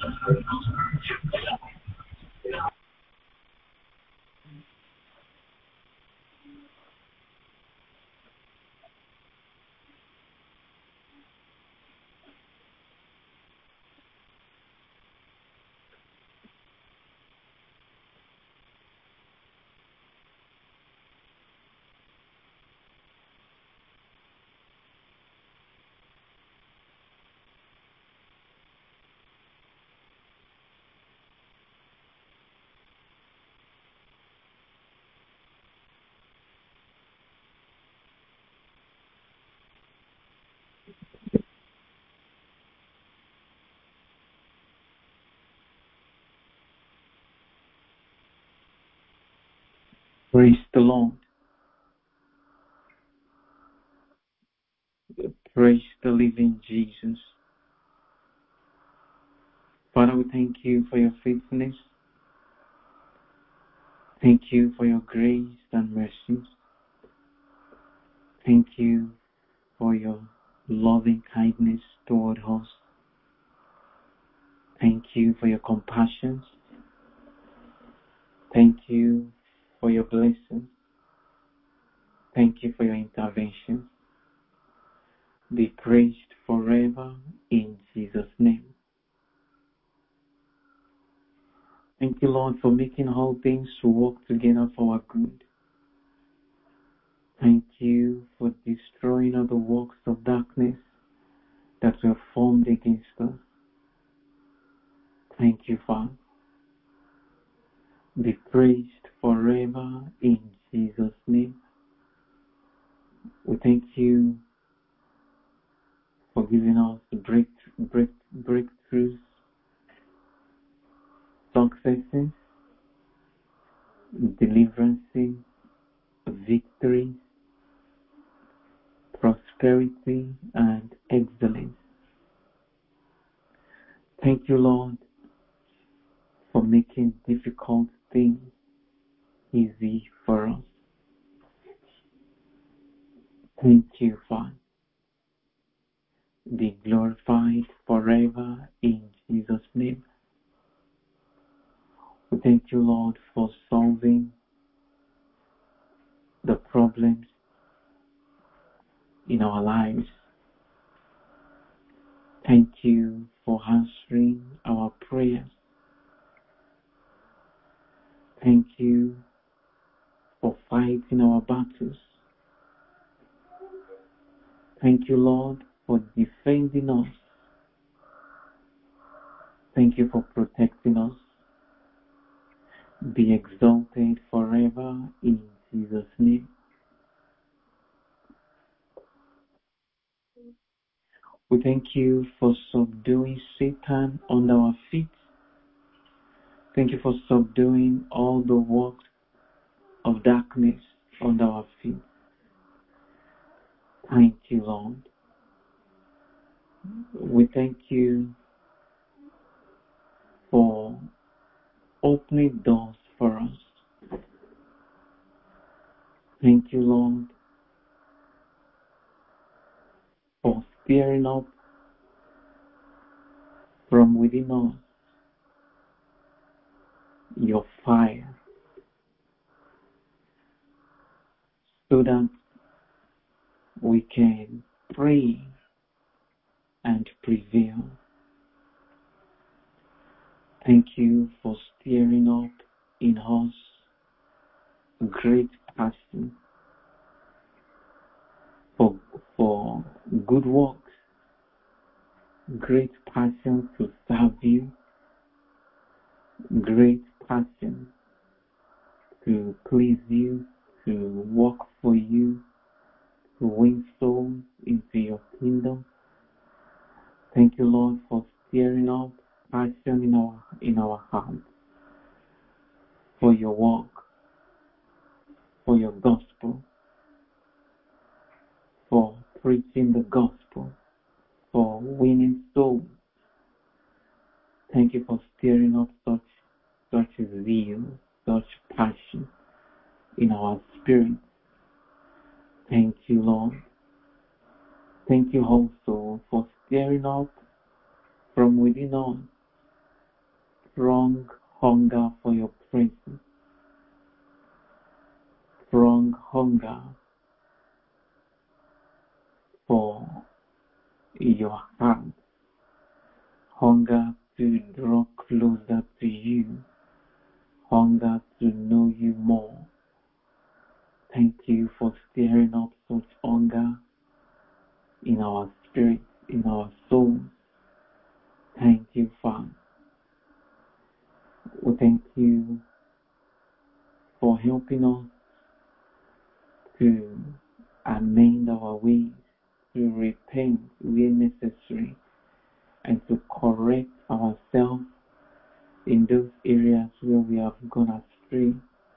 Praise the Lord. Praise the living Jesus. Father, we thank you for your faithfulness. Thank you for your grace and mercy. Thank you for your loving kindness toward us. Thank you for your compassion. Thank you for your blessings. Thank you for your intervention. Be praised forever in Jesus' name. Thank you, Lord, for making all things work together for our good. Thank you for destroying all the works of darkness that were formed against us. Thank you, Father. Be praised forever in Jesus' name. We thank you for giving us breakthroughs, successes, deliverances, victory, prosperity, and excellence. Thank you, Lord, for making difficult things easy for us. Thank you, Father. Be glorified forever in Jesus' name. We thank you, Lord, for solving the problems in our lives. Thank you for answering our prayers. Thank you for fighting our battles. Thank you, Lord, for defending us. Thank you for protecting us. Be exalted forever in Jesus' name. We thank you for subduing Satan under our feet. Thank you for subduing all the works of darkness under our feet. Thank you, Lord. We thank you for opening doors for us. Thank you, Lord, for stirring up from within us your fire, so that we can pray and prevail. Thank you for stirring up in us great passion for good works, great passion to serve you, great passion to please you, to work for you, to win souls into your kingdom. Thank you, Lord, for stirring up passion in our hearts for your work, for your gospel, for preaching the gospel, for winning souls. Thank you for stirring up such zeal, such passion in our spirit. Thank you, Lord. Thank you also for stirring up from within us strong hunger for your presence, strong hunger for your heart, hunger to draw closer to you, hunger to know you more. Thank you for stirring up such hunger in our spirit, in our soul. Thank you, Father. We thank you for helping us to amend our ways, to repent where necessary, and to correct ourselves in those areas where we have gone astray.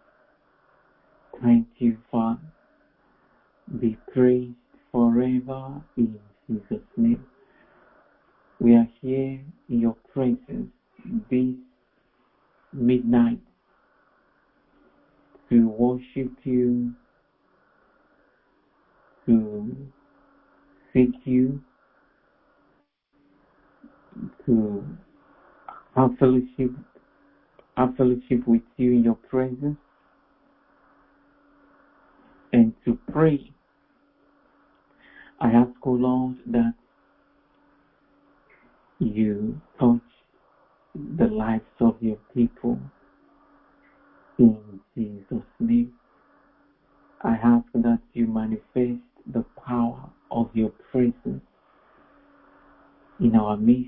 Thank you, Father. Be praised forever in Jesus' name. We are here in your presence this midnight to worship you, to seek you, to have fellowship with you in your presence, and to pray. I ask, O Lord, that you touch the lives of your people in Jesus' name. I ask that you manifest the power of your presence in our midst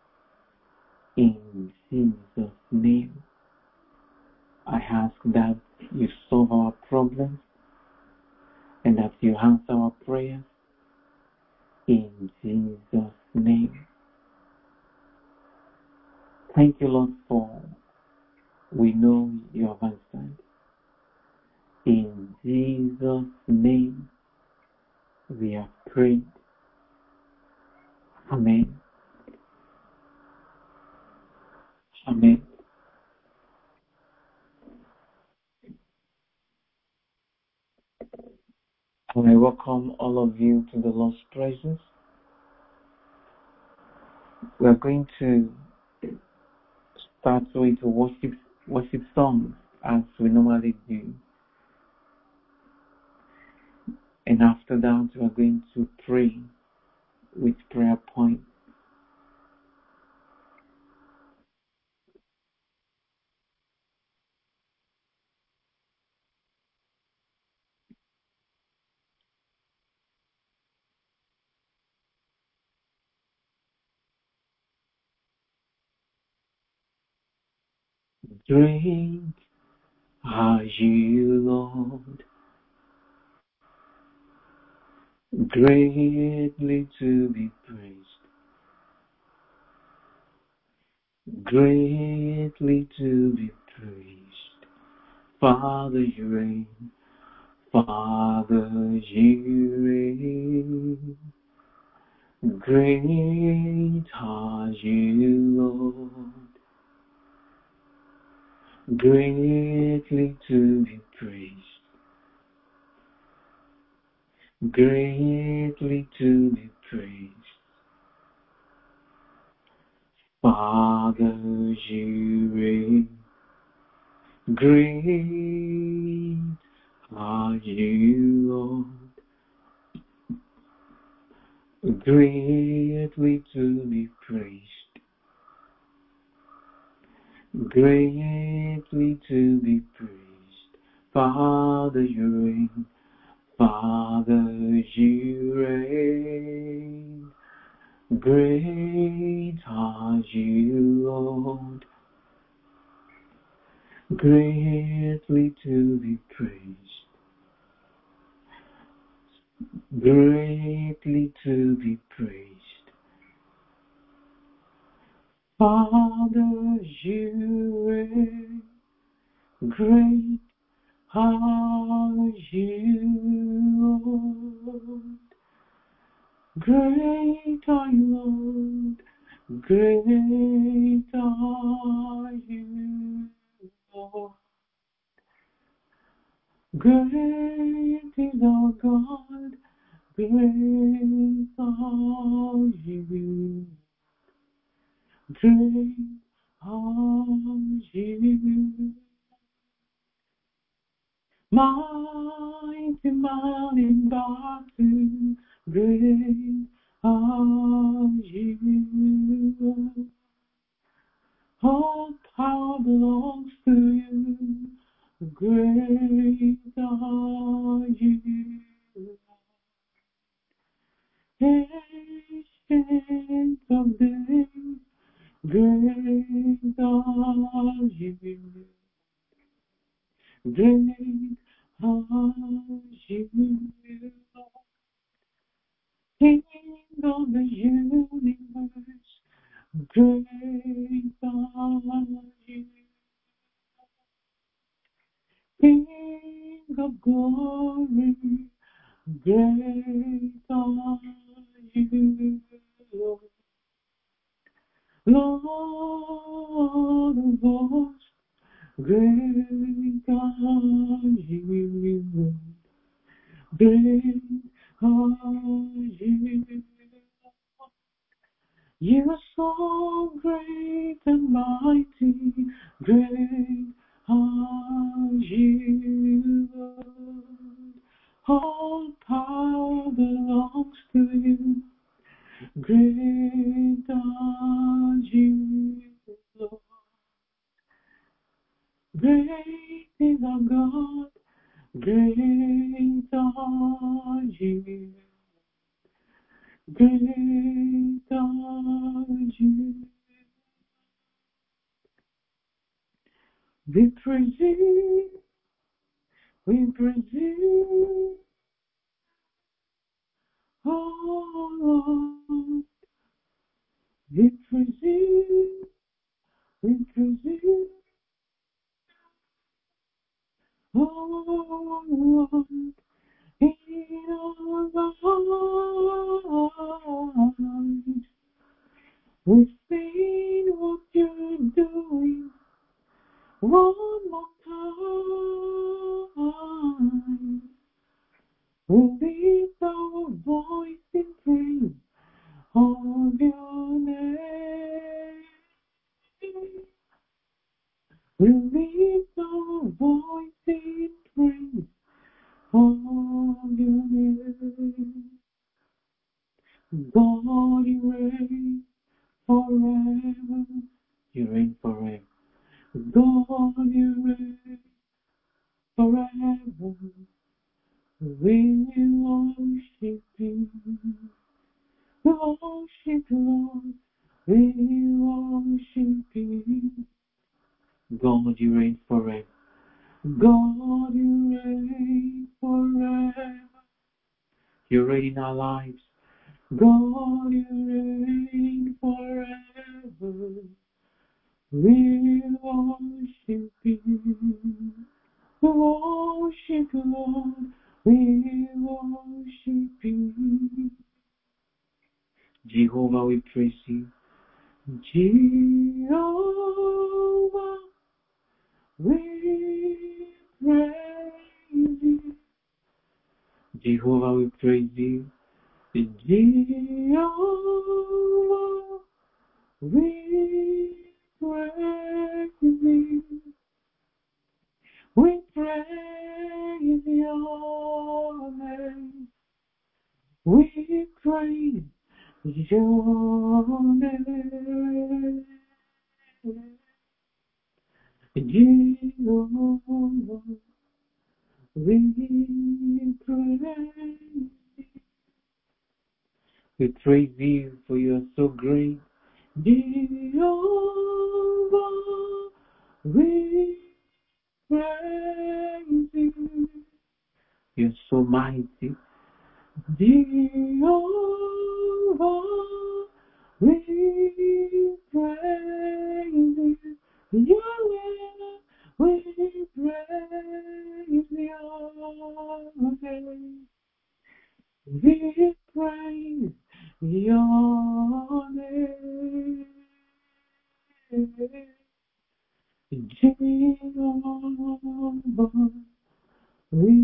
in Jesus' name. I ask that you solve our problems and that you answer our prayers in Jesus' name. Thank you, Lord, for we know you have answered. In Jesus' name we have prayed. Amen. Amen. And I welcome all of you to the Lord's presence. We are going to start with worship songs as we normally do. And after that, we are going to pray with prayer points. Great are you, Lord, greatly to be praised, greatly to be praised. Father, you reign, Father, you reign. Great are you, Lord, greatly to be praised, greatly to be praised. Father, you reign. Great are you, Lord, greatly to be praised, greatly to be praised. Father, you reign, Father, you reign. Great are you, Lord, greatly to be praised, greatly to be praised. Father, you reign. Great are you, Lord. Great are you, Lord. Great are you, Lord. Great is our God. Great are you. Great are you. Mighty man in battle, great are you. All power belongs to you, great are you. Ancient of days, great are you. Great are you, King of the universe. Great are you, King of glory. Great are you, Lord of hosts. Great are you. Great are you. You are so great and mighty. Great are you. All power belongs to you. Great are you, Lord. Great is our God. Great are you. Great are you. We praise you. We praise you. Oh Lord. We praise you. We praise you. Oh Lord. In our lives, we've seen what you're doing. One more time, we lift our voice in praise of your name. We lift our voice in praise of your name. God, you reign forever. You reign forever. God, you reign forever. We worship you. We worship you, Lord. We worship you. God, you reign forever. God, you reign forever. You reign in our lives. God, you reign forever. We worship you. We worship you, Lord. We worship you. Jehovah, we praise you. Jehovah, we praise you. Jehovah, we praise you. Jehovah, we praise you. We praise your name. We praise your name. Jehovah, we praise. We praise you for you are so great. Jehovah, we praise you. You're so mighty. Jehovah, we praise you. Yahweh, we praise your name. We praise your name. Jehovah, we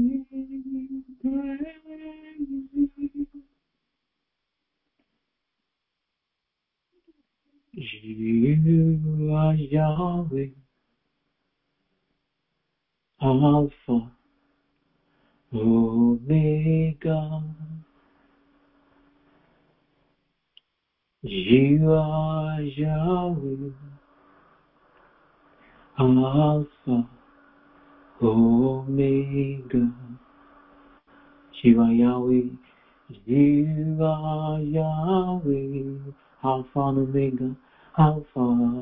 praise you. You are Yahweh, Alpha, Omega. You are Yahweh, Alpha, Omega. You are Yahweh, you are Yahweh, Alpha and Omega, Alpha,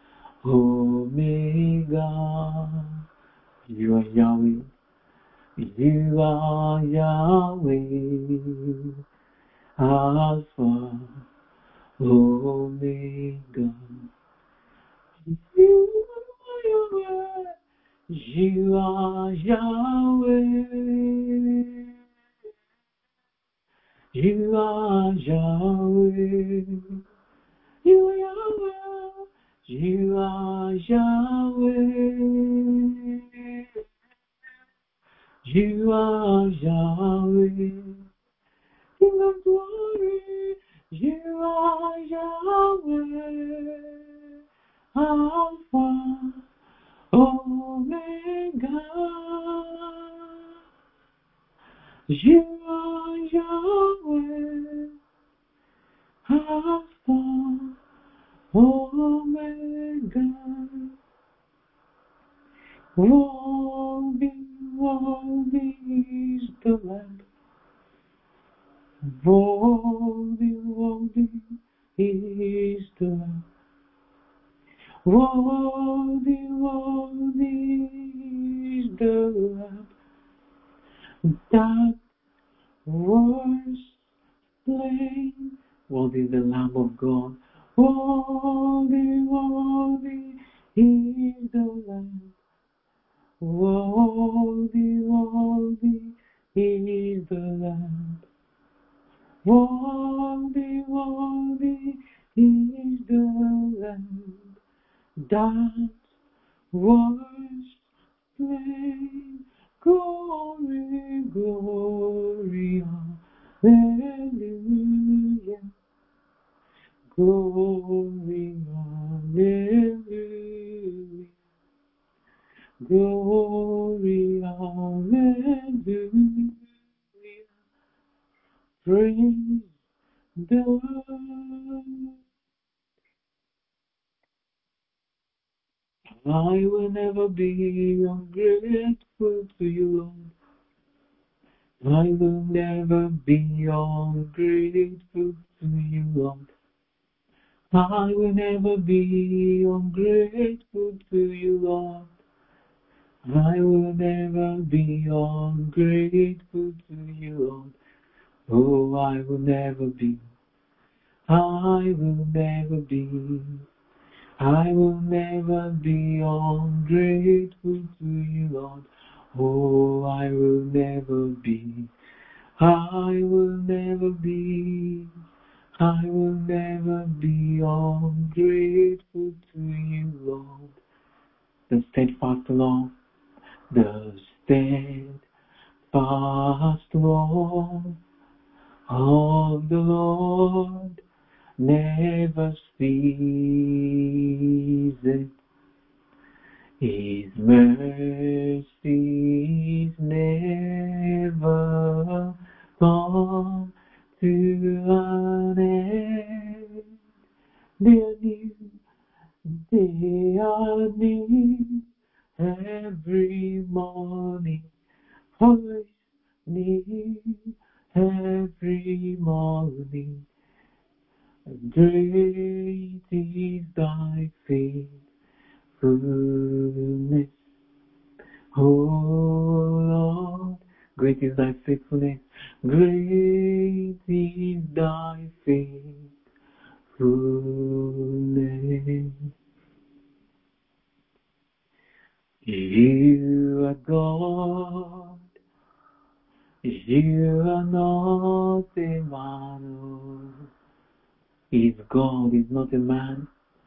Omega. You are Yahweh, you are Yahweh, Alpha, Omega. You are Yahweh, you are Yahweh. You are Yahweh, you are Yahweh, you are Yahweh, you are Yahweh, King of glory, you are Yahweh, Alpha, Omega. You are Yahweh, Alpha, Omega. Worthy, worthy is the Lamb. Worthy, worthy is the Lamb. Worthy, worthy is the Lamb that was slain. Worthy is the Lamb of God. Worthy, worthy is the Lamb. Worthy, worthy is the Lamb. Worthy, worthy is the Lamb that was slain. Glory, glory, hallelujah. Glory, hallelujah. Glory, hallelujah. Praise the Lord. I will never be ungrateful to you, Lord. I will never be ungrateful to you, Lord. I will never be ungrateful to you, Lord. I will never be ungrateful to you, Lord. Oh, I will never be. I will never be. I will never be ungrateful to you, Lord. Oh, I will never be. I will never be. I will never be ungrateful to you, Lord. The steadfast love, the steadfast love of the Lord never ceases. His mercies never come to an end. They are new every morning, always new every morning. Great is thy faithfulness, O Lord. Great is thy faithfulness. Great is thy faithfulness. You are God. You are not a man. If God is not a man,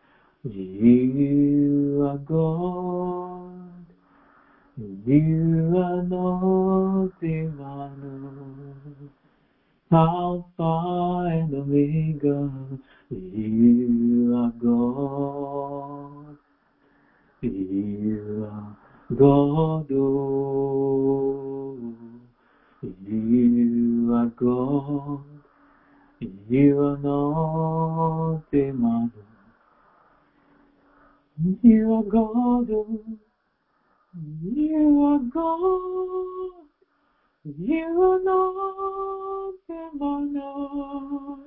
you are God. You are not a man. Alpha and Omega, you are God, oh, you are God. You are not a man. You are God, oh, you are God. You are not a man.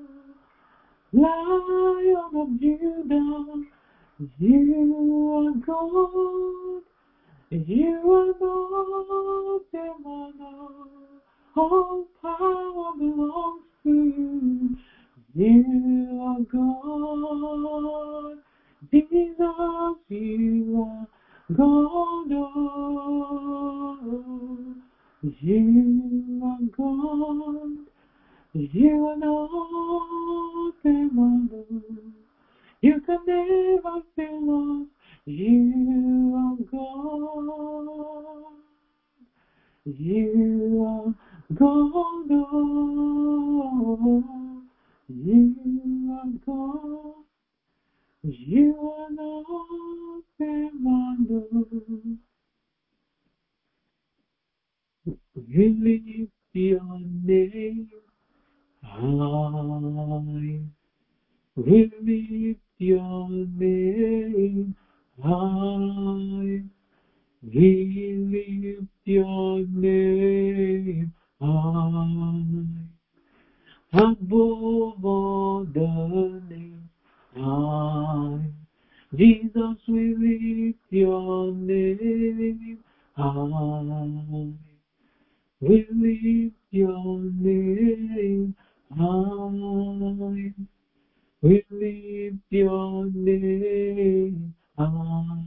Lion of Judah, you are God. You are not a man. All power belongs to you. You are God. Jesus, you are God. Oh, you are God. You are not a man. You can never fail us. You are God. You are God. Oh, you are God. You are not a man. We lift your name high. We lift your name high. We lift your name high. Above all the names high. Jesus, we lift your name high. We lift your name high. We lift your name high.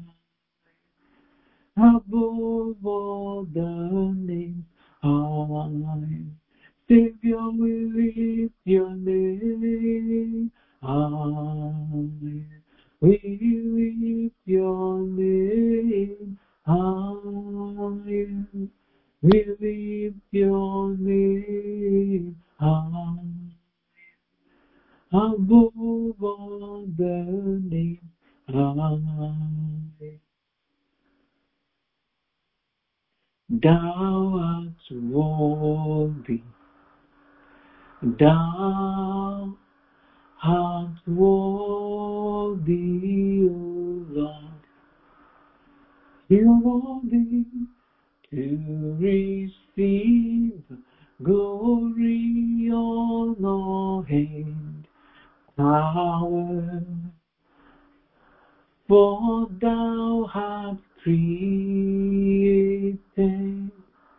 Above all the names high. Savior, we lift your name high. We lift your name high. We lift your name high. Above all the names high. Thou art worthy, thou art worthy, O Lord. You are worthy to receive glory, honor, and power. For thou hast created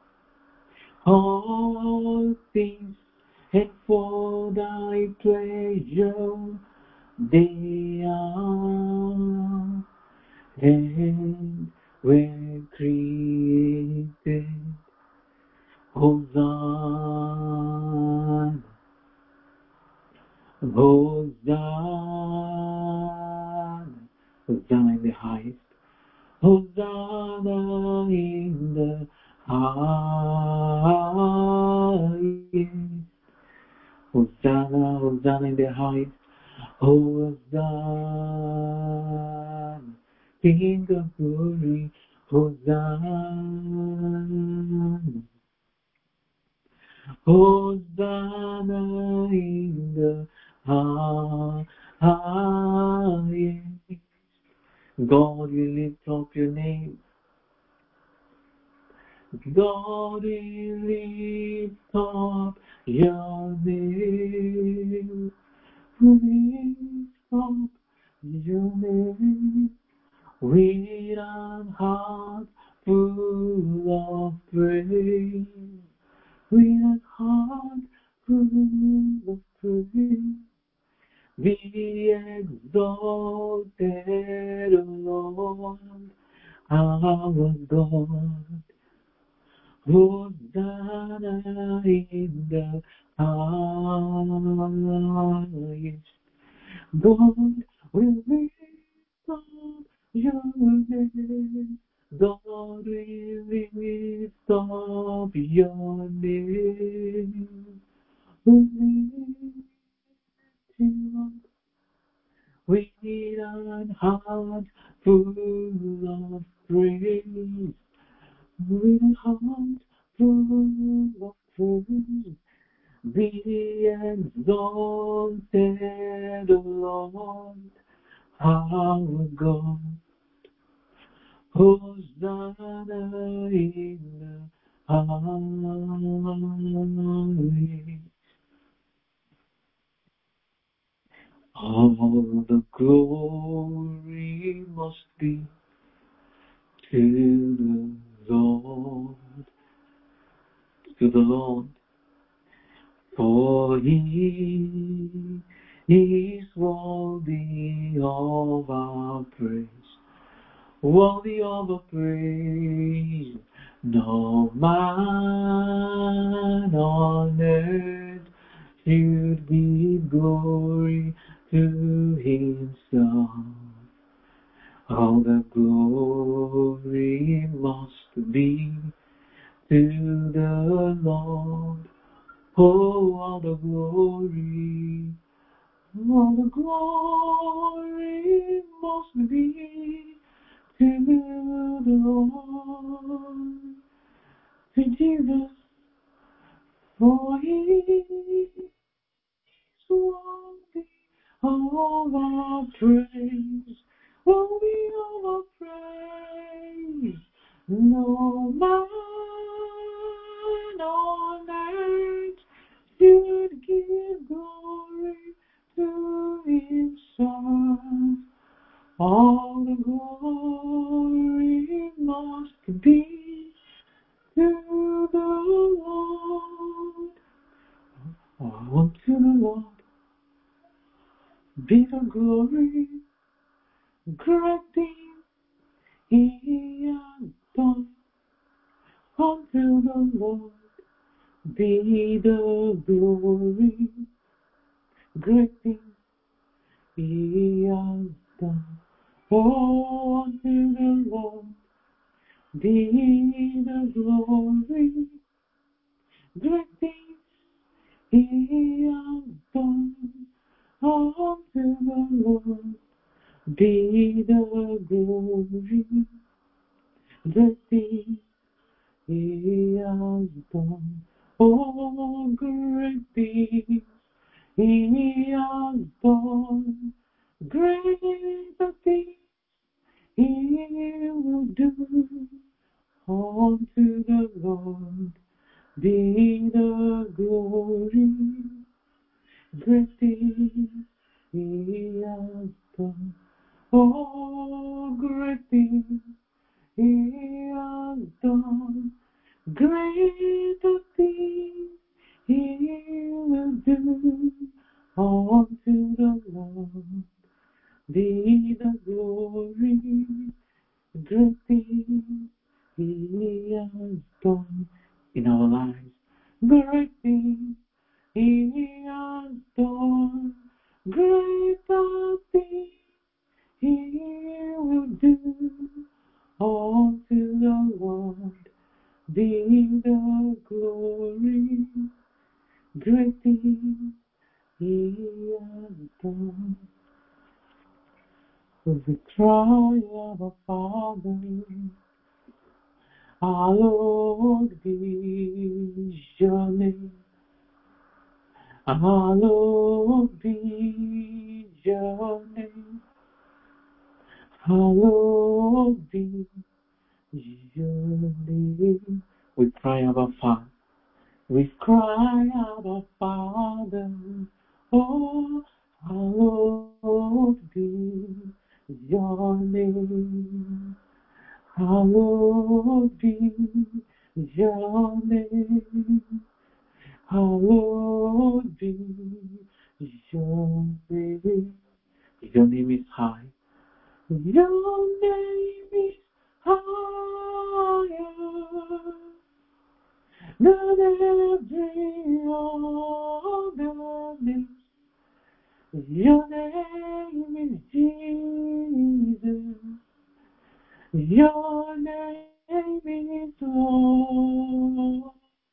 all things, and for thy pleasure they are and were created. Hosanna, Hosanna, Hosanna in the highest. Hosanna in the highest. Hosanna, Hosanna in the highest. Hosanna, King of glory. Hosanna, Hosanna in the highest. God, we lift up your name. God, we lift up your name. We lift up your name with an heart full of praise. With a heart full of praise. Be exalted, O Lord, our God. Hosanna in the highest. God will lift up your name. God will lift up your name. We lift you up with an heart full of praise. with a heart full of praise. Be exalted, O Lord, our God. Hosanna in the highest. All the glory must be to the Lord, for He is worthy of our praise, worthy of our praise. No man on earth should give glory to himself. All the glory must be to the Lord. Oh, all the glory must be to the Lord, to Jesus, for He is worthy of our praise, worthy of our praise. No man on earth should give glory to himself. All the glory must be to the Lord. Unto the Lord be the glory, great things He has done. Unto the Lord be the glory, great things He has done. Oh, unto the Lord be the glory, great things He has done. Unto the Lord be the glory, great things He has done. Oh, great things He has done. Greater things He will do. Unto the Lord be the glory, great things He has done. Oh, great things He has done. Greater things He will do. Unto the Lord be the glory, great things He has done in our lives. Great things He has done. Greater things He will do. Unto the Lord be the glory, great things He has done. So we cry, Abba Father, hallowed be your name. Hallowed be your name. Hallowed be your name. We cry, Abba Father. We cry, Abba Father. Oh, hallowed be your name. Hallowed be your name. Hallowed be your name. Your name is high. Your name is higher than every other name. Your name is Jesus. Your name is Lord.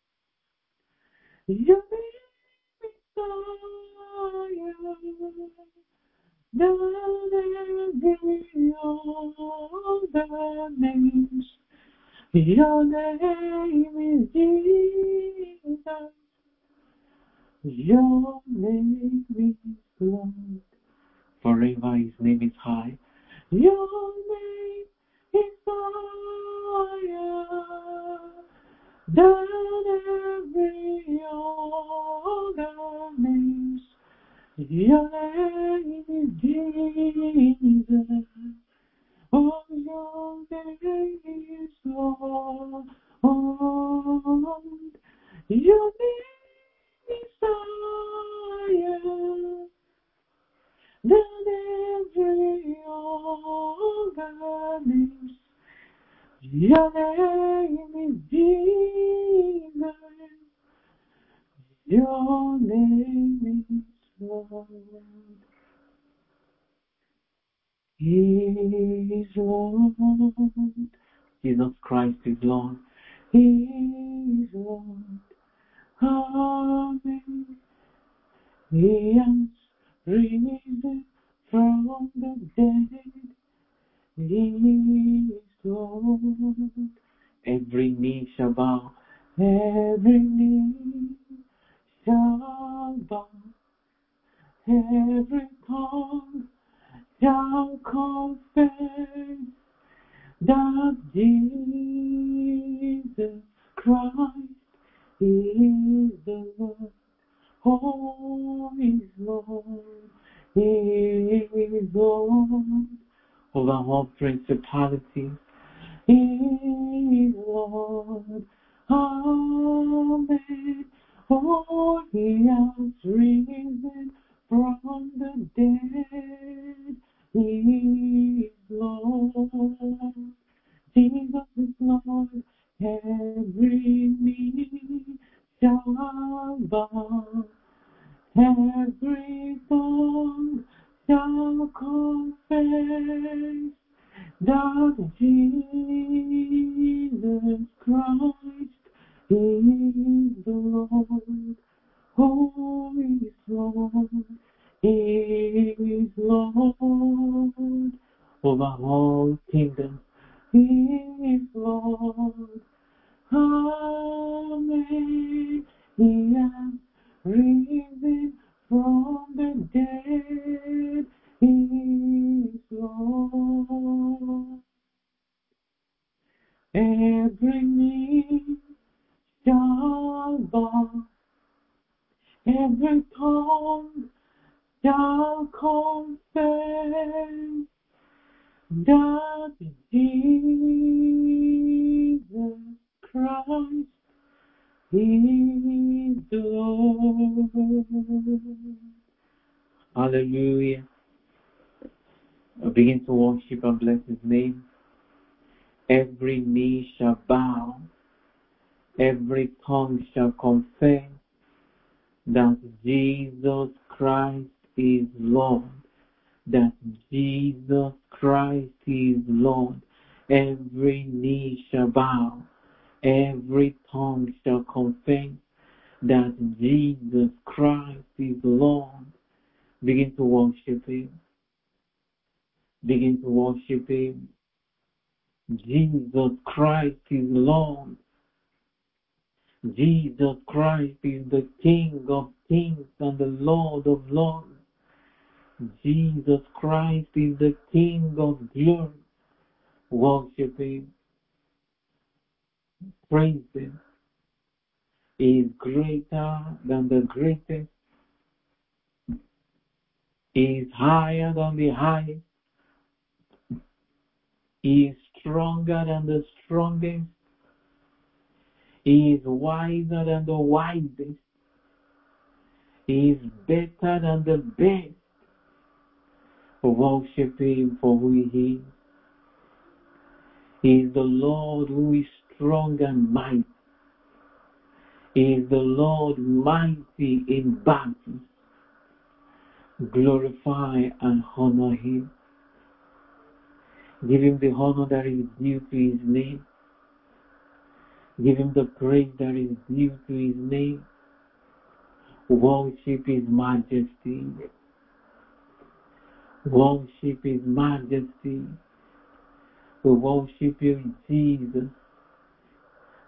Your name is higher than every other names. Your name is Jesus. Your name is Lord. Forever his name is high. Your name is higher than every other name. Your name is Jesus. Oh, your name is Lord. Your name is higher than every other name. Your name is Jesus. Your name is Lord. He is Lord. Jesus Christ is Lord. He is Lord. Amen. He has risen from the dead. He is Lord. Every knee shall bow. Every knee shall bow. Every tongue shall confess that Jesus Christ is the Lord. Oh, is Lord. He is Lord over all principalities. He is Lord. Amen. Oh, he has risen from the dead. He is Lord. Jesus is Lord. Every knee shall bow. Every tongue shall confess that Jesus Christ is the Lord. Oh, is Lord. He is Lord over all kingdoms. He is Lord. Amen. He has risen from the dead. He is Lord. Every knee shall bow. Every tongue shall confess that Jesus Christ is the Lord. Hallelujah. I begin to worship and bless his name. Every knee shall bow. Every tongue shall confess that Jesus Christ is Lord. That Jesus Christ is Lord. Every knee shall bow. Every tongue shall confess that Jesus Christ is Lord. Begin to worship him. Begin to worship him. Jesus Christ is Lord. Jesus Christ is the King of kings and the Lord of lords. Jesus Christ is the King of glory. Worship him. Praise him. He is greater than the greatest. He is higher than the highest. He is stronger than the strongest. He is wiser than the wisest. He is better than the best. Worship him for who he is. He is the Lord who is strong and mighty. He is the Lord mighty in battle. Glorify and honor him. Give him the honor that is due to his name. Give him the praise that is due to his name. Worship his majesty. Worship his majesty. We worship you, Jesus.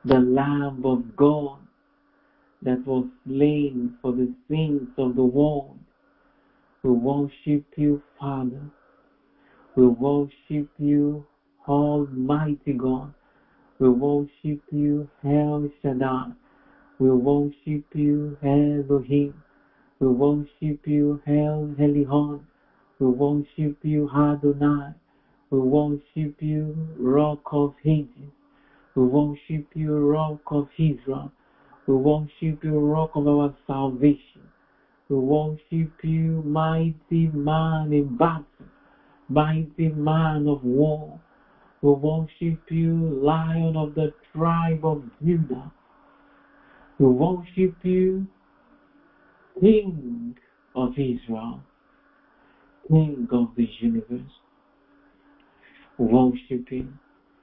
the Lamb of God that was slain for the sins of the world. We worship you, Father. We worship you, Almighty God. We worship you, El Shaddai. We worship you, Elohim. We worship you, El Elyon. We worship you, Adonai. We worship you, Rock of Ages. We worship you, Rock of Israel. We worship you, Rock of our salvation. We worship you, mighty man in battle, mighty man of war. We worship you, Lion of the tribe of Judah. We worship you, King of Israel, King of the universe. We worship him.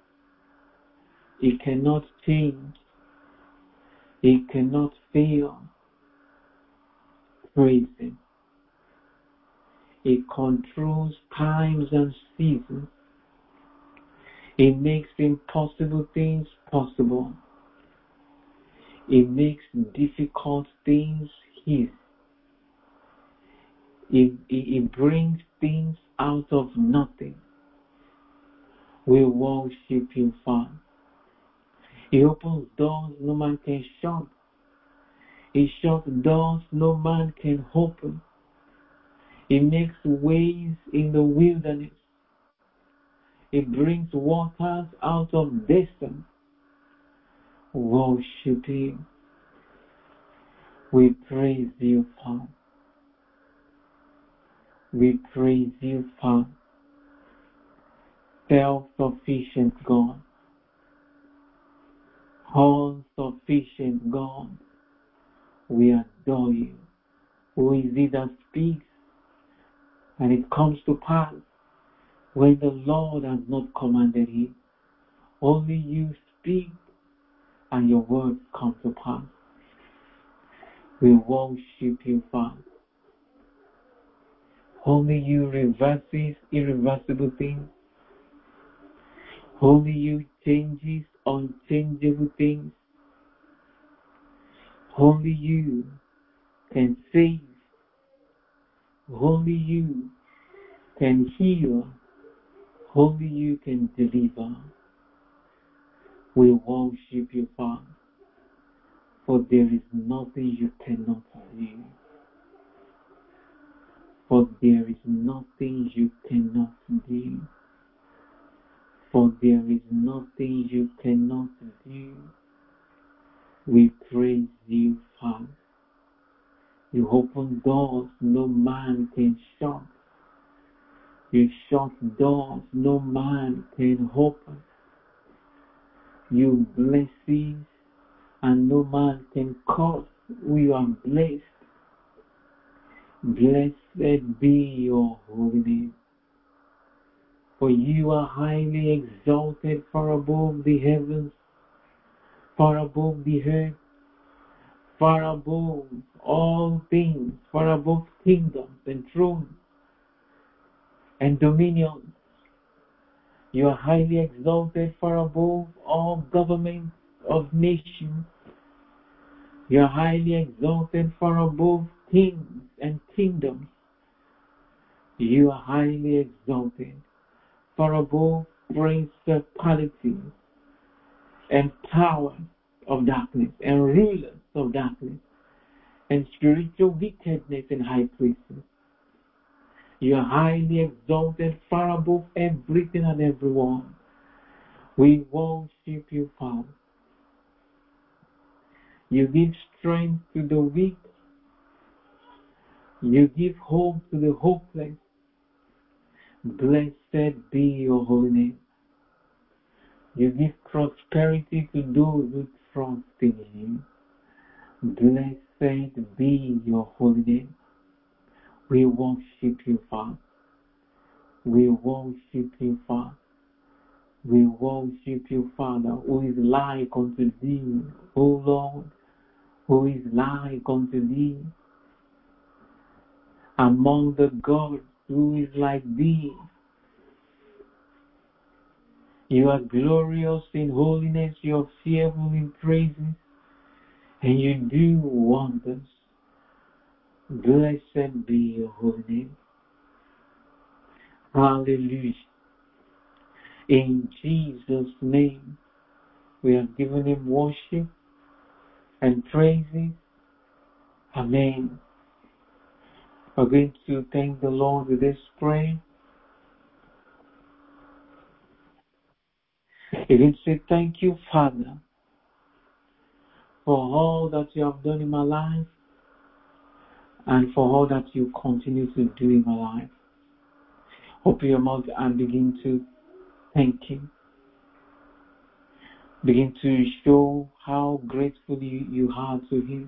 He cannot change. He cannot fail. Praise him. He controls times and seasons. He makes impossible things possible. He makes difficult things easy. He brings things out of nothing. We worship you, Father. He opens doors no man can shut. He shuts doors no man can open. He makes ways in the wilderness. He brings waters out of desert. Worship him. We praise you, Father. We praise you, Father. Self-sufficient God. All-sufficient God. We adore you. Who is it that speaks? And it comes to pass when the Lord has not commanded it. Only you speak and your words come to pass. We worship you, Father. Only you reverses irreversible things. Only you changes unchangeable things. Only you can save. Only you can heal. Only you can deliver. We worship you, Father, for there is nothing you cannot do. For there is nothing you cannot do. For there is nothing you cannot do. We praise you, Father. You open doors no man can shut. You shut doors no man can open. You bless and no man can curse. We are blessed. Blessed be your holy name. For you are highly exalted far above the heavens, far above the earth, far above all things, far above kingdoms and thrones and dominions. You are highly exalted far above all governments of nations. You are highly exalted far above kings and kingdoms. You are highly exalted far above principalities and powers of darkness and rulers of darkness and spiritual wickedness in high places. You are highly exalted far above everything and everyone. We worship you, Father. You give strength to the weak. You give hope to the hopeless. Blessed be your holy name. You give prosperity to those who trust in you. Blessed be your holy name. We worship you, Father. We worship you, Father. We worship you, Father, who is like unto thee, O Lord, who is like unto thee. Among the gods, who is like thee? You are glorious in holiness, you are fearful in praises, and you do wonders. Blessed be your holy name. Hallelujah. In Jesus' name, we have given him worship and praises. Amen. We're going to thank the Lord with this prayer. You can say, thank you, Father, for all that you have done in my life and for all that you continue to do in my life. Open your mouth and begin to thank him. Begin to show how grateful you are to him.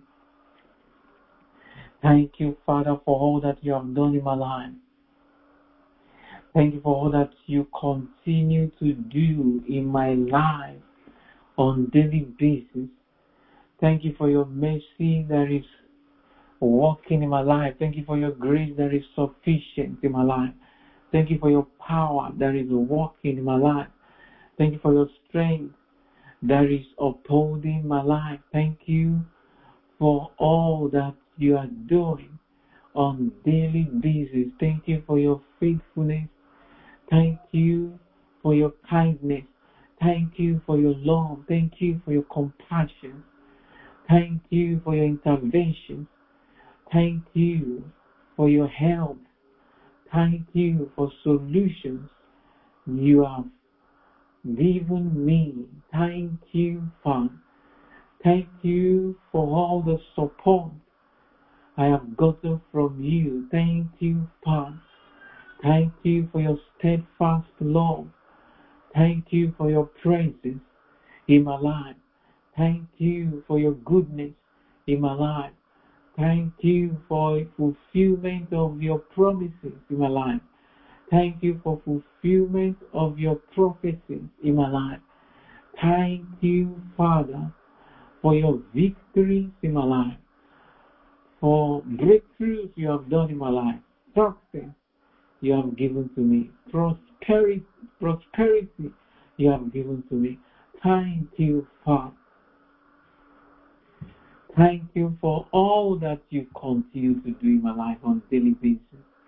Thank you, Father, for all that you have done in my life. Thank you for all that you continue to do in my life on a daily basis. Thank you for your mercy that is working in my life. Thank you for your grace that is sufficient in my life. Thank you for your power that is working in my life. Thank you for your strength that is upholding my life. Thank you for all that you are doing on a daily basis. Thank you for your faithfulness. Thank you for your kindness. Thank you for your love. Thank you for your compassion. Thank you for your intervention. Thank you for your help. Thank you for solutions you have given me. Thank you, Father. Thank you for all the support I have gotten from you. Thank you, Father. Thank you for your steadfast love. Thank you for your presence in my life. Thank you for your goodness in my life. Thank you for fulfillment of your promises in my life. Thank you for fulfillment of your prophecies in my life. Thank you, Father, for your victories in my life, for breakthroughs you have done in my life, success you have given to me, prosperity you have given to me. Thank you, Father. Thank you for all that you continue to do in my life on a daily basis.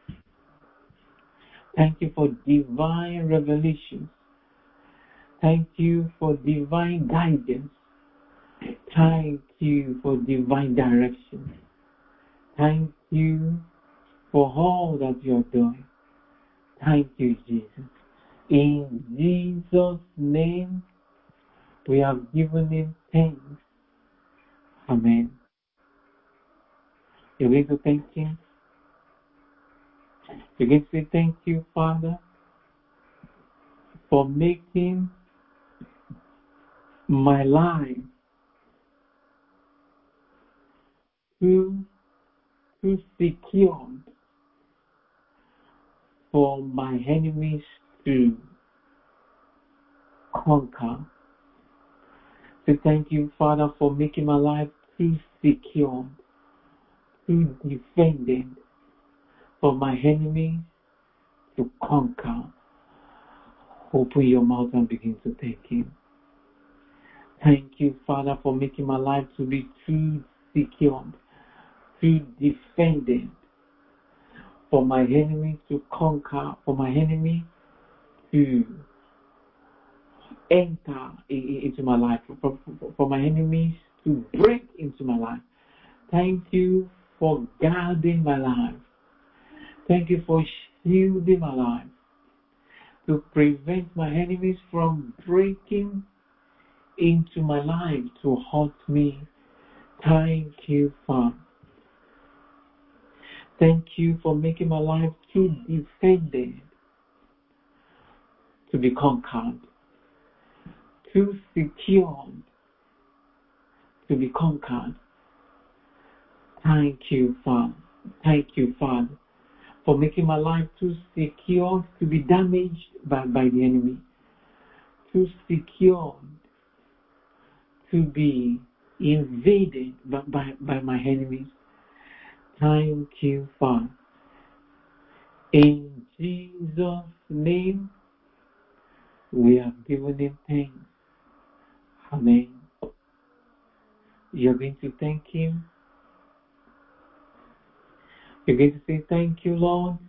Thank you for divine revelation. Thank you for divine guidance. Thank you for divine direction. Thank you for all that you are doing. Thank you, Jesus. In Jesus' name, we have given him thanks. Amen. You're going to thank him. You're going to say, thank you, Father, for making my life too secure for my enemies to conquer. So thank you, Father, for making my life too secure, too defended for my enemies to conquer. Open your mouth and begin to thank him. Thank you, Father, for making my life to be too secure, too defended for my enemy to conquer, for my enemy to enter into my life, for my enemies to break into my life. Thank you for guarding my life. Thank you for shielding my life to prevent my enemies from breaking into my life to hurt me. Thank you, Father. Thank you for making my life too defended to be conquered, too secured to be conquered. Thank you, Father. Thank you, Father, for making my life too secure to be damaged by the enemy, too secure to be invaded by my enemies. Thank you, Father. In Jesus' name, We have given him thanks. Amen. You're going to thank him. You're going to say, thank you, Lord,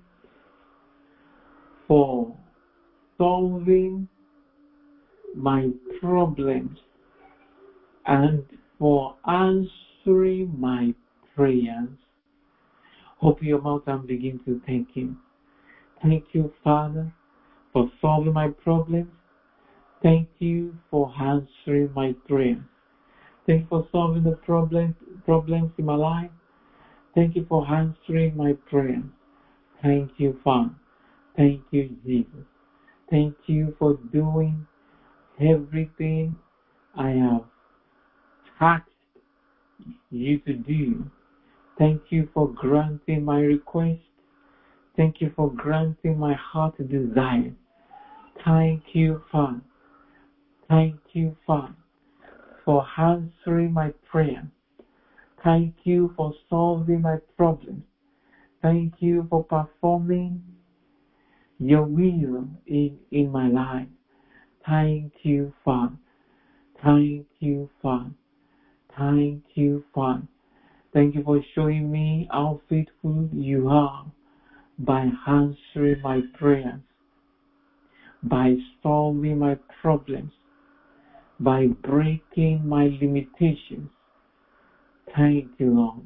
for solving my problems and for answering my prayers. Open your mouth and begin to thank him. Thank you, Father, for solving my problems. Thank you for answering my prayers. Thank you for solving the problems in my life. Thank you for answering my prayers. Thank you, Father. Thank you, Jesus. Thank you for doing everything I have asked you to do. Thank you for granting my request. Thank you for granting my heart's desire. Thank you, Father. Thank you, Father, for answering my prayer. Thank you for solving my problems. Thank you for performing your will in my life. Thank you, Father. Thank you, Father. Thank you, Father. Thank you for showing me how faithful you are by answering my prayers, by solving my problems, by breaking my limitations. Thank you, Lord.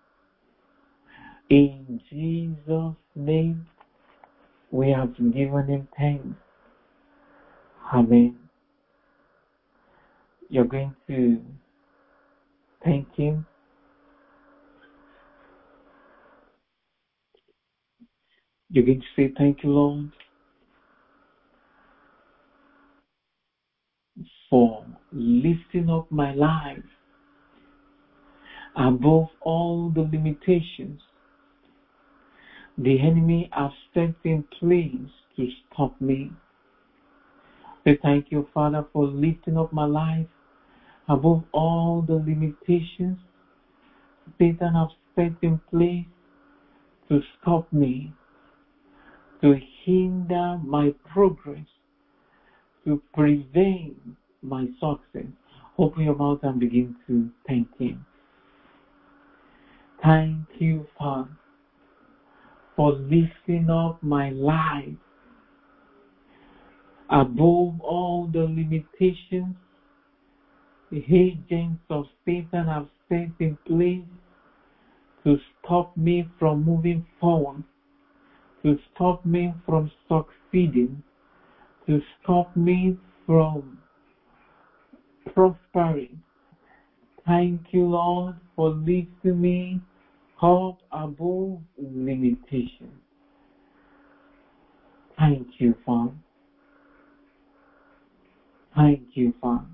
In Jesus' name, we have given him thanks. Amen. You're going to thank him. You're going to say, thank you, Lord, for lifting up my life above all the limitations the enemy has set in place to stop me. Say, thank you, Father, for lifting up my life above all the limitations Satan has set in place to stop me, to hinder my progress, to prevent my success. Open your mouth and begin to thank him. Thank you, Father, for lifting up my life above all the limitations the agents of Satan have set in place to stop me from moving forward, to stop me from succeeding, to stop me from prospering. Thank you, Lord, for lifting me up above limitation. Thank you, Father. Thank you, Father.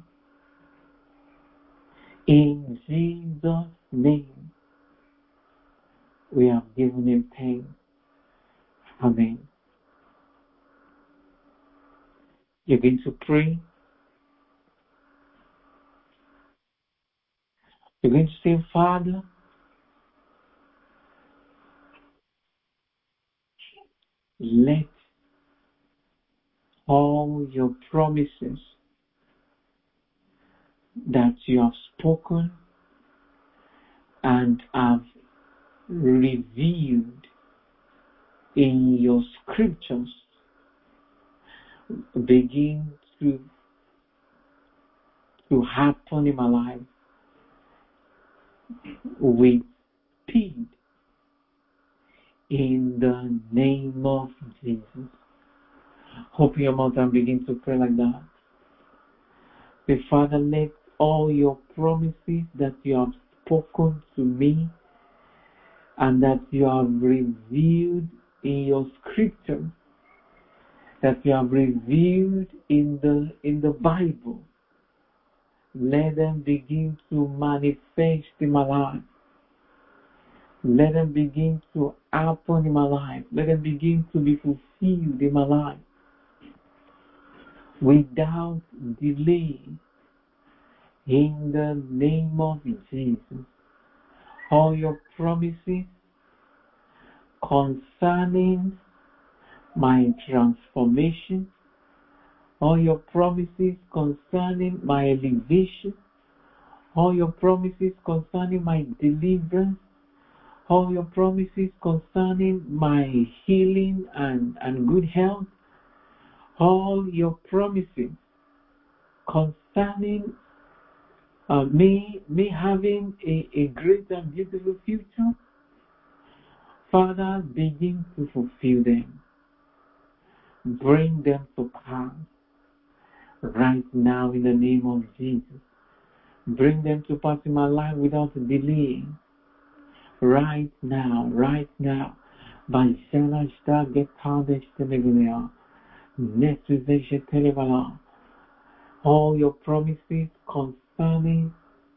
In Jesus' name, we have given him thanks. Amen. You're going to pray. You're going to say, Father, let all your promises that you have spoken and have revealed in your scriptures begin to happen in my life with speed in the name of Jesus. Open your mouth and begin to pray like that. Say, Father, let all your promises that you have spoken to me and that you have revealed in your scripture, that you have revealed in the Bible, let them begin to manifest in my life. Let them begin to happen in my life. Let them begin to be fulfilled in my life without delay. In the name of Jesus, all your promises concerning my transformation, all your promises concerning my elevation, all your promises concerning my deliverance, all your promises concerning my healing and good health, all your promises concerning me having a great and beautiful future. Father, begin to fulfill them. Bring them to pass right now in the name of Jesus. Bring them to pass in my life without delay. Right now, right now. By Shana Star get Tadesh Televinia. Next Televala. All your promises concerning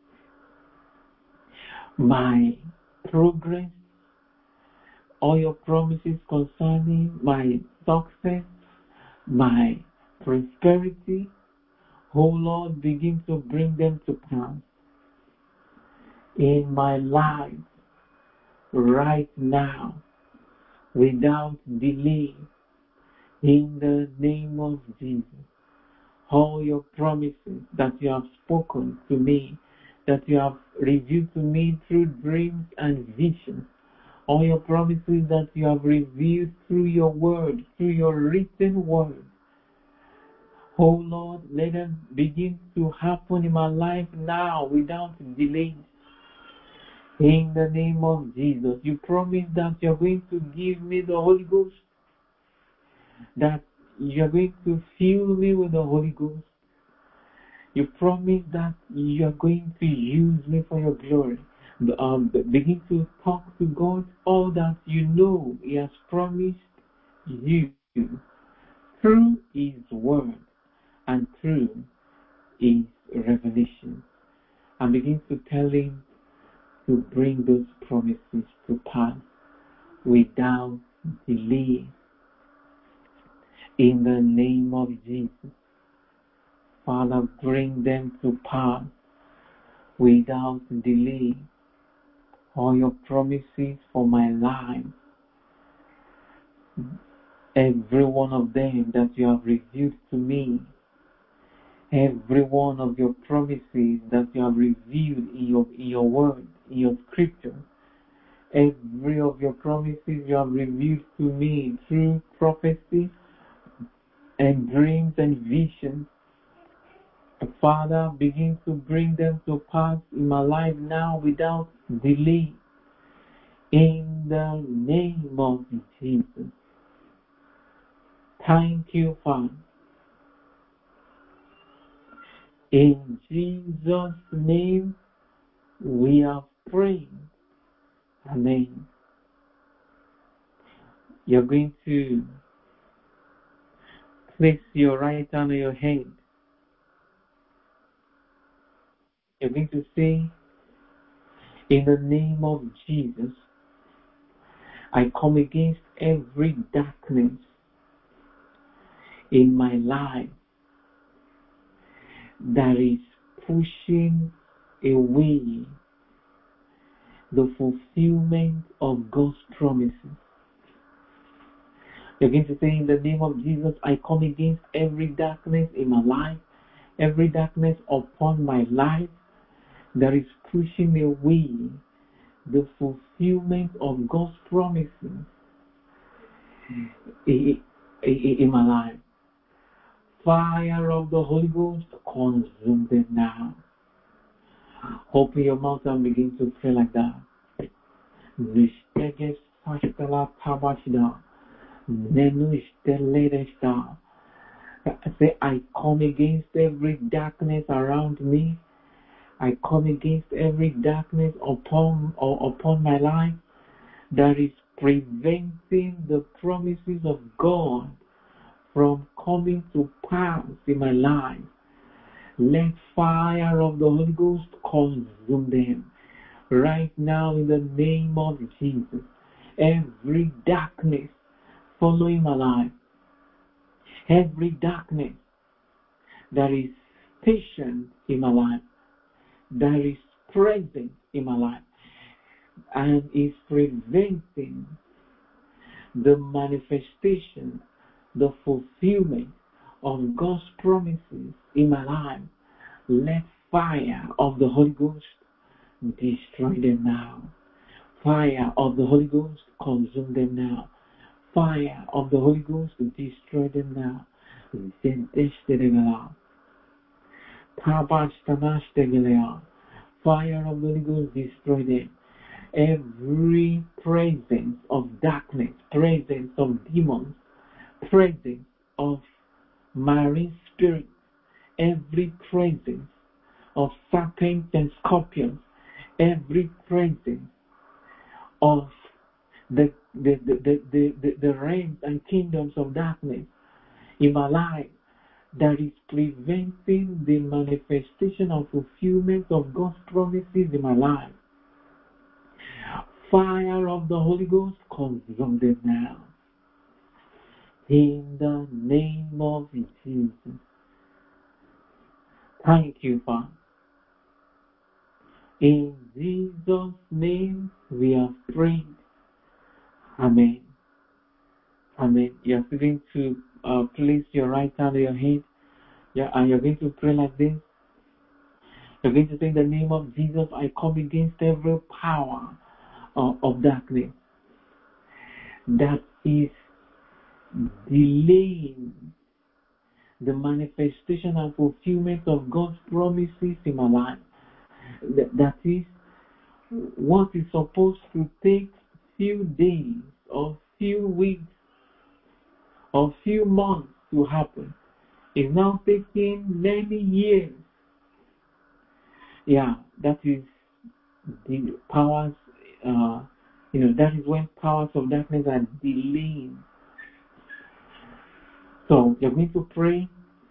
my progress, all your promises concerning my success, my prosperity, oh Lord, begin to bring them to pass in my life right now without delay in the name of Jesus. All your promises that you have spoken to me, that you have revealed to me through dreams and visions, all your promises that you have revealed through your word, through your written word. Oh Lord, let them begin to happen in my life now without delay. In the name of Jesus, you promised that you are going to give me the Holy Ghost, that you are going to fill me with the Holy Ghost. You promise that you are going to use me for your glory. Begin to talk to God all that you know He has promised you through His word and through His revelation. And begin to tell Him to bring those promises to pass without delay. In the name of Jesus. Father, bring them to pass without delay. All your promises for my life, every one of them that you have revealed to me, every one of your promises that you have revealed in your word, in your scripture, every of your promises you have revealed to me through prophecy and dreams and visions. Father, begin to bring them to pass in my life now without delay. In the name of Jesus. Thank you, Father. In Jesus' name, we have prayed. Amen. You're going to place your right hand on your head. You're going to say, in the name of Jesus, I come against every darkness in my life that is pushing away the fulfillment of God's promises. You're going to say, in the name of Jesus, I come against every darkness in my life, every darkness upon my life that is pushing away the fulfillment of God's promises in my life. Fire of the Holy Ghost, consume them now. Open your mouth and begin to pray like that. Say, I come against every darkness around me. I come against every darkness upon my life that is preventing the promises of God from coming to pass in my life. Let fire of the Holy Ghost consume them right now in the name of Jesus. Every darkness following my life, every darkness that is stationed in my life, that is present in my life, and is preventing the manifestation, the fulfillment of God's promises in my life, let fire of the Holy Ghost destroy them now. Fire of the Holy Ghost consume them now. Fire of the Holy Ghost destroy them now. Fire of the Holy Ghost destroy them. Every presence of darkness, presence of demons, presence of marine spirits, every presence of serpents and scorpions, every presence of the realms and kingdoms of darkness in my life that is preventing the manifestation and fulfillment of God's promises in my life. Fire of the Holy Ghost consume them now. In the name of Jesus. Thank you, Father. In Jesus' name we have prayed. Amen. Amen. You are going to place your right hand on your head. And you're going to pray like this. You're going to say in the name of Jesus, I come against every power of darkness that is delaying the manifestation and fulfillment of God's promises in my life. That is what is supposed to take few days or few weeks or few months to happen is now taking many years. Yeah, that is the powers, that is when powers of darkness are delaying. So you're going to pray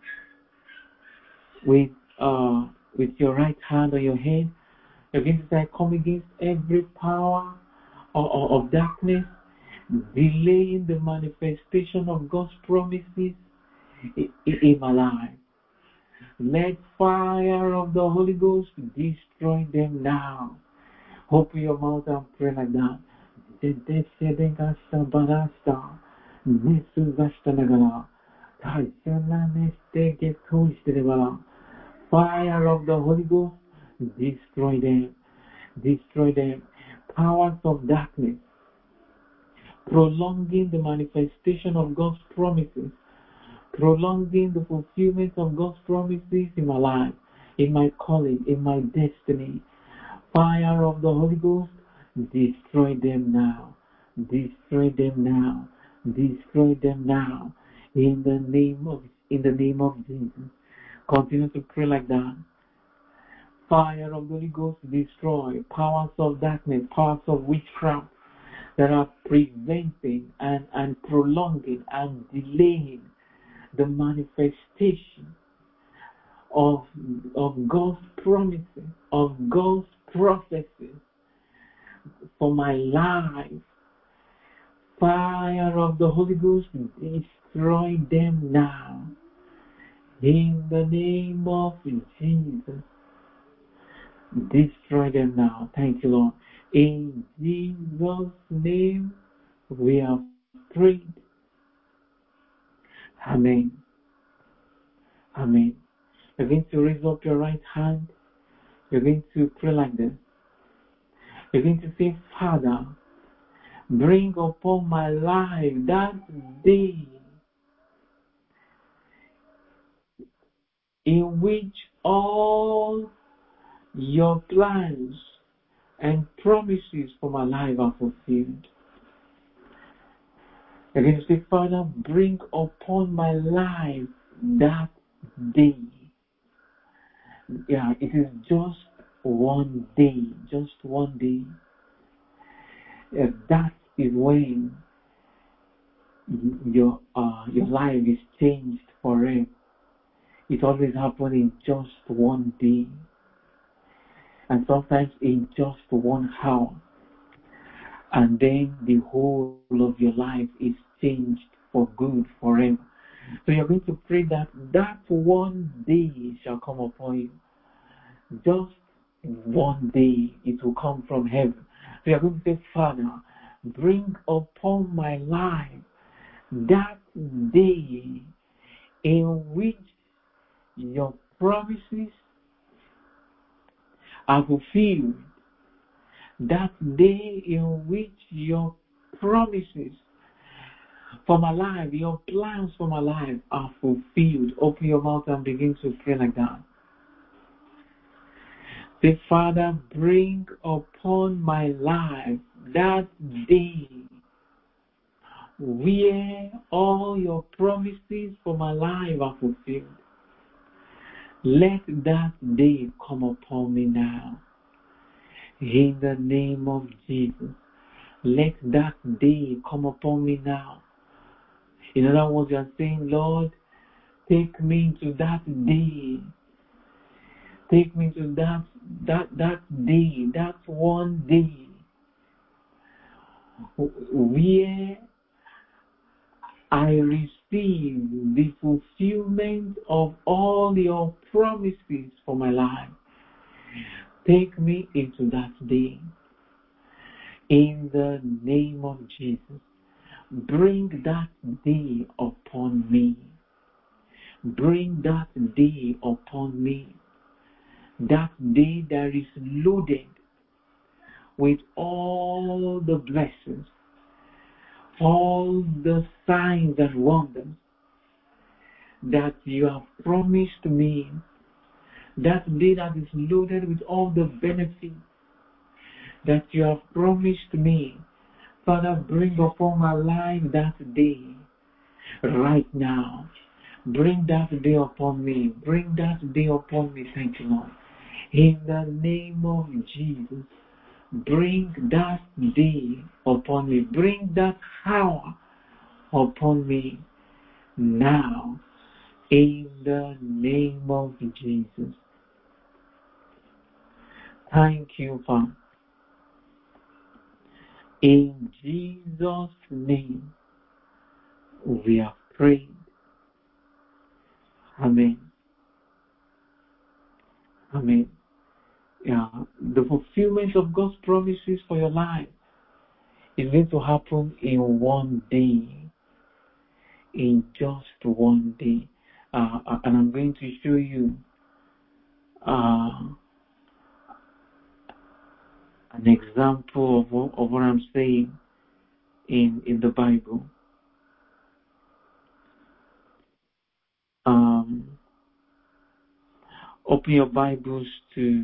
with your right hand on your head. You're going to say, I come against every power of darkness delaying the manifestation of God's promises in my life. Let fire of the Holy Ghost destroy them now. Open your mouth and pray like that. Fire of the Holy Ghost, destroy them. Destroy them. Powers of darkness, prolonging the manifestation of God's promises, prolonging the fulfillment of God's promises in my life, in my calling, in my destiny. Fire of the Holy Ghost, destroy them now. Destroy them now. Destroy them now. In the name of Jesus. Continue to pray like that. Fire of the Holy Ghost, destroy powers of darkness, powers of witchcraft that are preventing and prolonging and delaying the manifestation of God's promises, of God's prophecies for my life. Fire of the Holy Ghost, destroy them now. In the name of Jesus. Destroy them now. Thank you, Lord. In Jesus' name we have prayed. Amen. Amen. You're going to raise up your right hand. You're going to pray like this. You're going to say, Father, bring upon my life that day in which all your plans and promises for my life are fulfilled. You're going to say, Father, bring upon my life that day. Yeah, it is just one day. Just one day. That is when your life is changed forever. It always happens in just one day. And sometimes in just 1 hour. And then the whole of your life is changed for good forever. So you're going to pray that one day shall come upon you. Just one day it will come from heaven. So you're going to say, Father, bring upon my life that day in which your promises are fulfilled, that day in which your promises for my life, your plans for my life are fulfilled. Open your mouth and begin to pray like that. Say, Father, bring upon my life that day where all your promises for my life are fulfilled. Let that day come upon me now. In the name of Jesus, let that day come upon me now. In other words, you are saying, Lord, take me to that day. Take me to that day, that one day where I receive the fulfillment of all your promises for my life. Take me into that day. In the name of Jesus, bring that day upon me. Bring that day upon me. That day that is loaded with all the blessings, all the signs and wonders that you have promised me. That day that is loaded with all the benefits that you have promised me. Father, bring upon my life that day right now. Bring that day upon me. Bring that day upon me. Thank you, Lord. In the name of Jesus, bring that day upon me. Bring that hour upon me now. In the name of Jesus. Thank you, Father. In Jesus' name, we have prayed. Amen. Amen. Yeah, the fulfillment of God's promises for your life is going to happen in one day. In just one day. And I'm going to show you an example of what I'm saying in the Bible. Open your Bibles to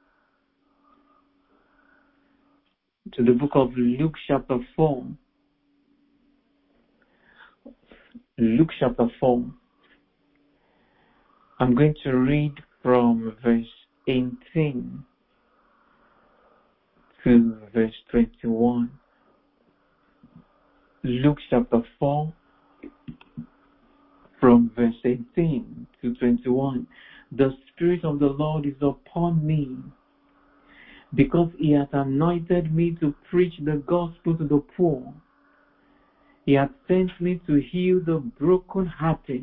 the book of Luke chapter 4. Luke chapter 4. I'm going to read from verse 18 to verse 21. Luke chapter 4 from verse 18 to 21. The Spirit of the Lord is upon me, because He has anointed me to preach the gospel to the poor. He has sent me to heal the brokenhearted,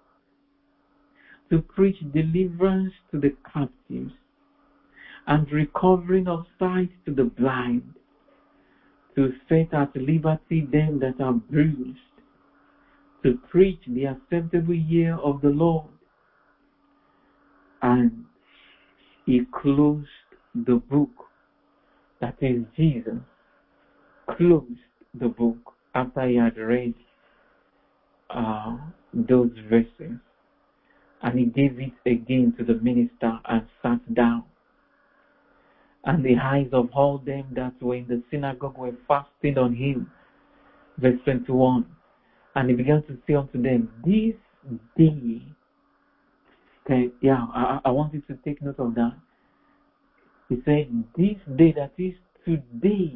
to preach deliverance to the captives, and recovering of sight to the blind, to set at liberty them that are bruised, to preach the acceptable year of the Lord. And He closed the book. That is, Jesus closed the book after He had read those verses. And He gave it again to the minister and sat down. And the eyes of all them that were in the synagogue were fastened on Him. Verse 21. And He began to say unto them, this day, okay, I want you to take note of that. He said, this day, that is today,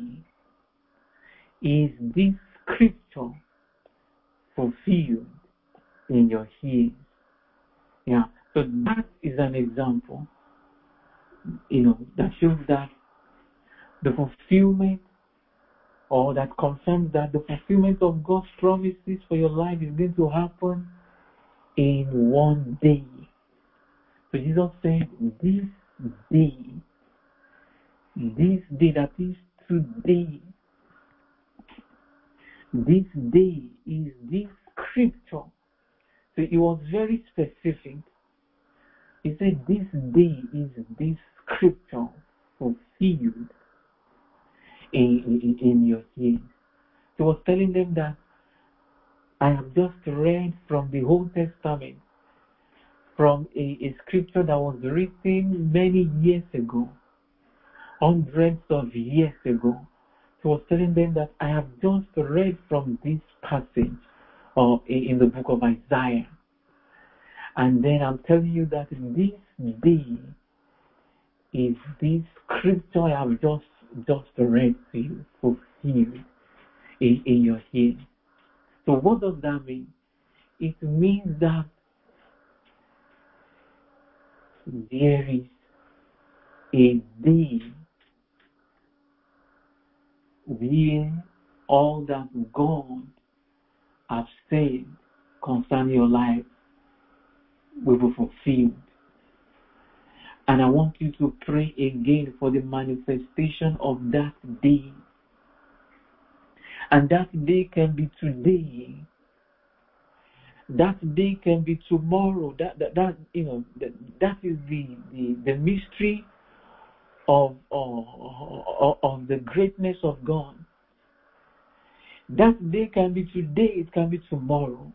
is this scripture fulfilled in your ears. Yeah, so that is an example, that shows that the fulfillment, or that confirms that the fulfillment of God's promises for your life is going to happen in one day. So Jesus said, this day that is today, this day is this scripture. So So it was very specific. He said, this day is this scripture fulfilled in your ears. He was telling them that I have just read from the Old Testament, from a scripture that was written many years ago, hundreds of years ago. He was telling them that I have just read from this passage in the book of Isaiah. And then I'm telling you that this day is this scripture I have just read to you, fulfilled in your ear. So what does that mean? It means that there is a day where all that God has said concerning your life will be fulfilled. And I want you to pray again for the manifestation of that day. And that day can be today. That day can be tomorrow. That is the mystery of the greatness of God. That day can be today. It can be tomorrow.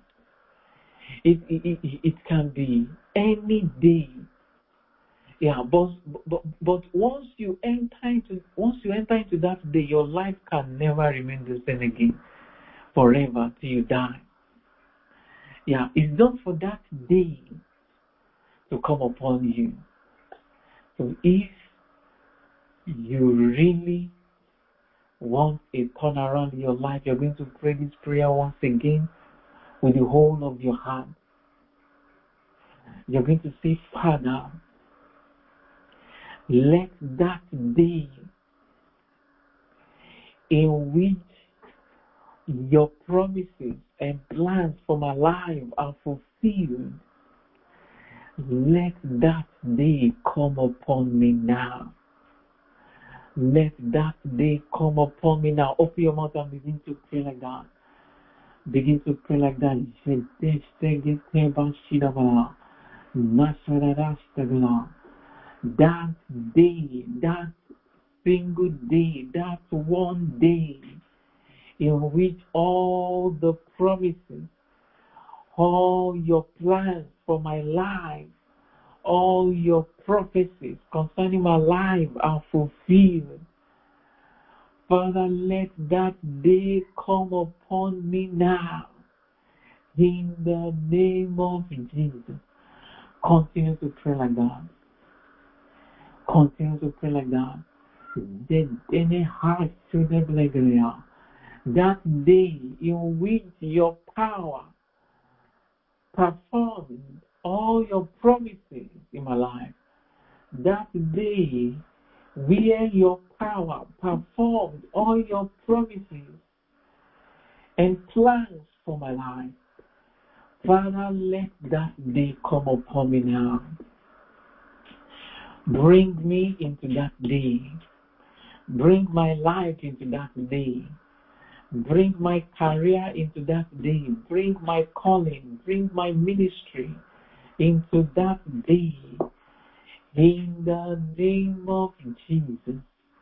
It can be any day. Yeah, but once you enter into that day, your life can never remain the same again, forever till you die. Yeah, it's just for that day to come upon you. So if you really want a turnaround in your life, you're going to pray this prayer once again with the whole of your heart. You're going to say, Father, let that day in which your promises and plans for my life are fulfilled, let that day come upon me now. Let that day come upon me now. Open your mouth and begin to pray like that. Begin to pray like that. That day, that single day, that one day in which all the promises, all your plans for my life, all your prophecies concerning my life are fulfilled. Father, let that day come upon me now. In the name of Jesus. Continue to pray like that. Continue to pray like that. That day in which your power performed all your promises in my life. That day where your power performed all your promises and plans for my life. Father, let that day come upon me now. Bring me into that day. Bring my life into that day. Bring my career into that day. Bring my calling. Bring my ministry into that day. In the name of Jesus.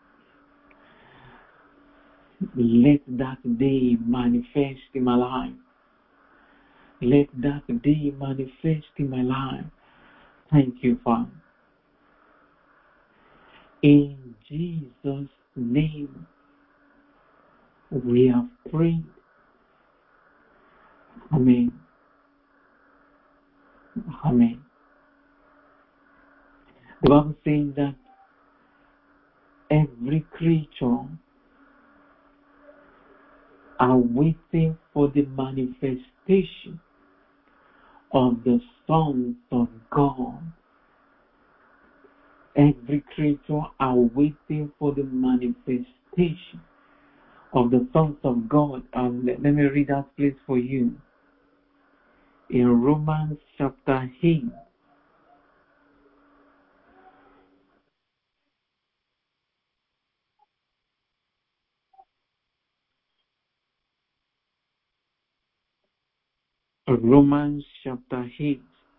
Let that day manifest in my life. Let that day manifest in my life. Thank you, Father. In Jesus' name, we have prayed. Amen. Amen. The Bible says that every creature are waiting for the manifestation of the sons of God. Every creature are waiting for the manifestation of the sons of God. And let me read that place for you. In Romans chapter 8. Romans chapter 8.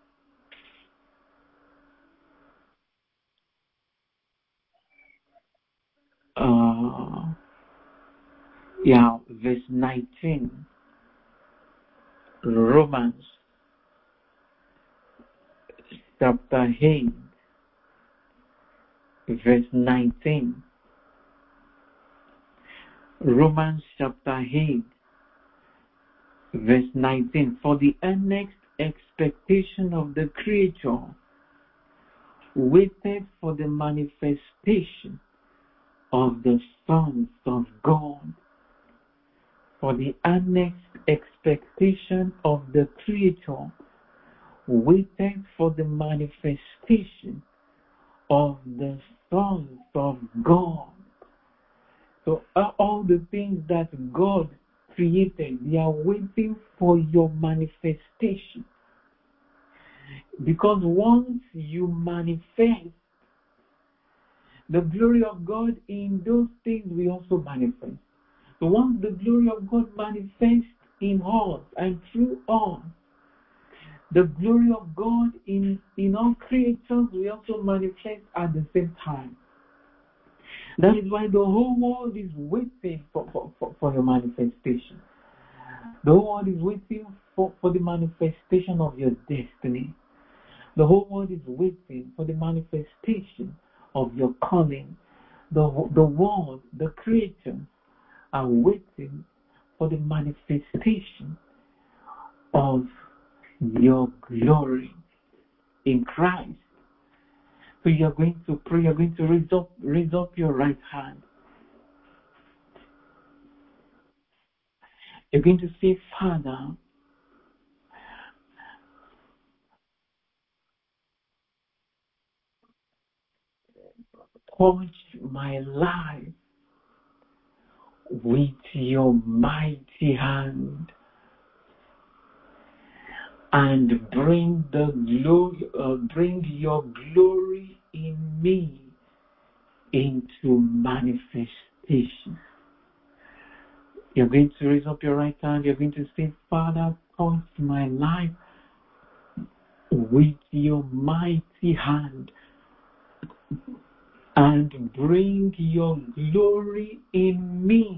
Verse 19. Romans chapter 8, verse 19. Romans chapter 8, verse 19. For the earnest expectation of the creature waited for the manifestation of the sons of God. For the earnest expectation of the creature waited for the manifestation of the sons of God. So all the things that God created, they are waiting for your manifestation. Because once you manifest, the glory of God in those things will also manifest. So once the glory of God manifests in us and through us, the glory of God in all creatures will also manifest at the same time. That is why the whole world is waiting for your manifestation. The whole world is waiting for the manifestation of your destiny. The whole world is waiting for the manifestation of your calling. The world, the creatures are waiting for the manifestation of your glory in Christ. So you're going to pray, you're going to raise up your right hand. You're going to say, Father, touch my life with your mighty hand and bring your glory in me into manifestation. You're going to raise up your right hand. You're going to say, Father, touch my life with your mighty hand and bring your glory in me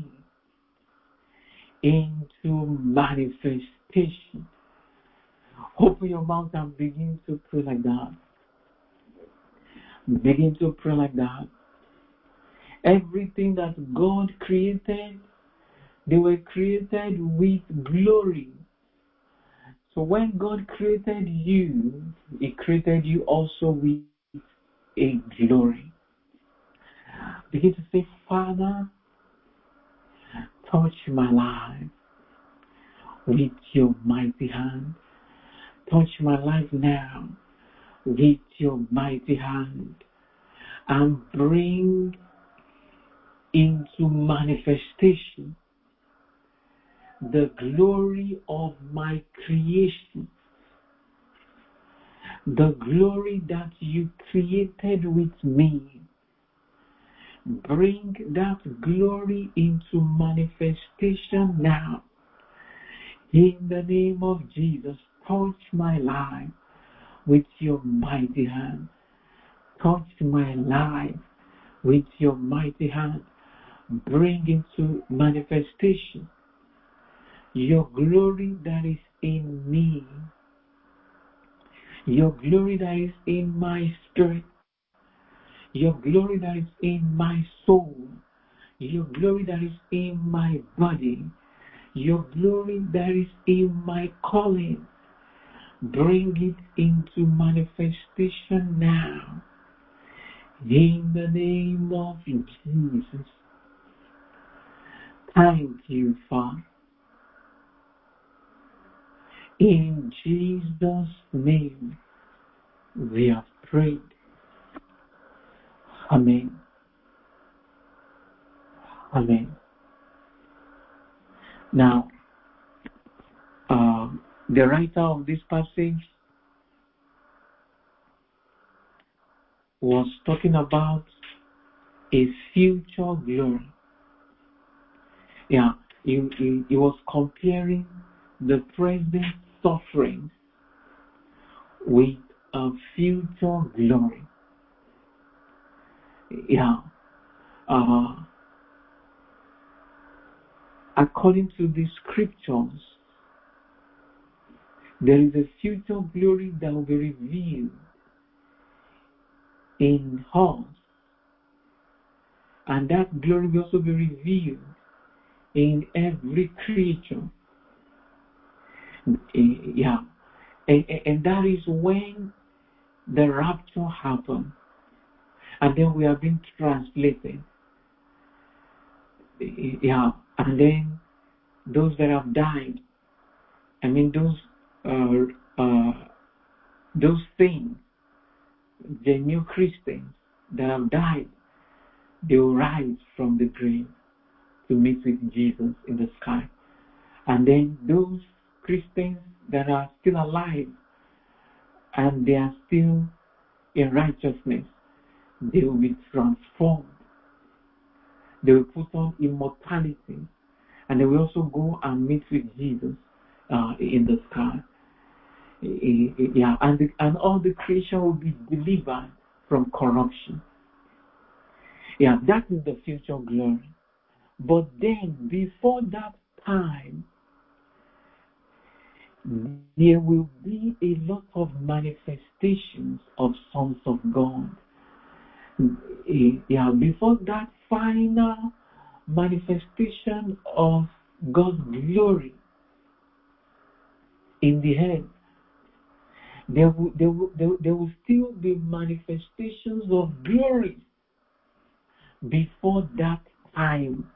into manifestation. Open your mouth and begin to pray like that. Begin to pray like that. Everything that God created, they were created with glory. So when God created you, He created you also with a glory. Begin to say, Father, touch my life with your mighty hand. Touch my life now with your mighty hand and bring into manifestation the glory of my creation, the glory that you created with me. Bring that glory into manifestation now. In the name of Jesus, touch my life with your mighty hand. Touch my life with your mighty hand. Bring into manifestation your glory that is in me, your glory that is in my spirit, your glory that is in my soul, your glory that is in my body, your glory that is in my calling. Bring it into manifestation now. In the name of Jesus. Thank you, Father. In Jesus' name we have prayed. Amen. Amen. Now, the writer of this passage was talking about a future glory. He was comparing the present suffering with a future glory. Yeah. According to the scriptures, there is a future glory that will be revealed in us, and that glory will also be revealed in every creature. Yeah. And that is when the rapture happens. And then we are being translated. Yeah. And then those that have died, I mean those things, the new Christians that have died, they will rise from the grave to meet with Jesus in the sky. And then those Christians that are still alive and they are still in righteousness, they will be transformed. They will put on immortality, and they will also go and meet with Jesus in the sky. Yeah, and all the creation will be delivered from corruption. Yeah, that is the future glory. But then, before that time, there will be a lot of manifestations of sons of God. Yeah, before that final manifestation of God's glory in the head, there will still be manifestations of glory before that time.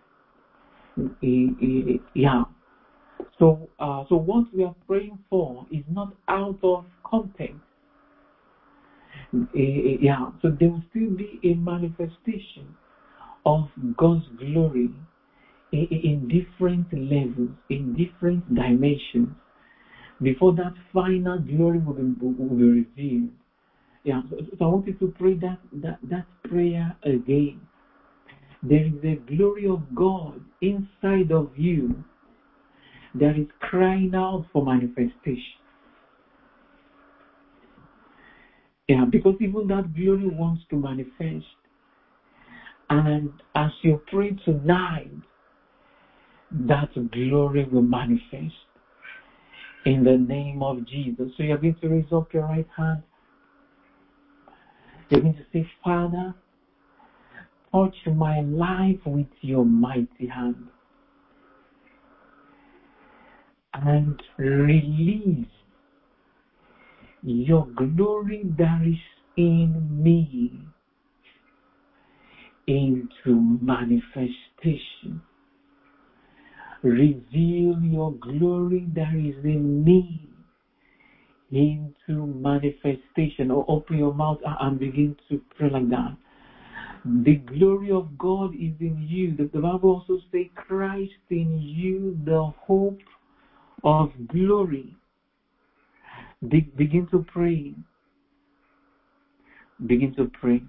Yeah. So what we are praying for is not out of context. Yeah. So there will still be a manifestation of God's glory in different levels, in different dimensions, before that final glory will be revealed. Yeah. So I want you to pray that prayer again. There is a glory of God inside of you that is crying out for manifestation. Yeah, because even that glory wants to manifest. And as you pray tonight, that glory will manifest in the name of Jesus. So you're going to raise up your right hand. You're going to say, Father, touch my life with your mighty hand and release your glory that is in me into manifestation. Reveal your glory that is in me into manifestation. Or open your mouth and begin to pray like that. The glory of God is in you. The Bible also says, Christ in you, the hope of glory. Begin to pray. Begin to pray.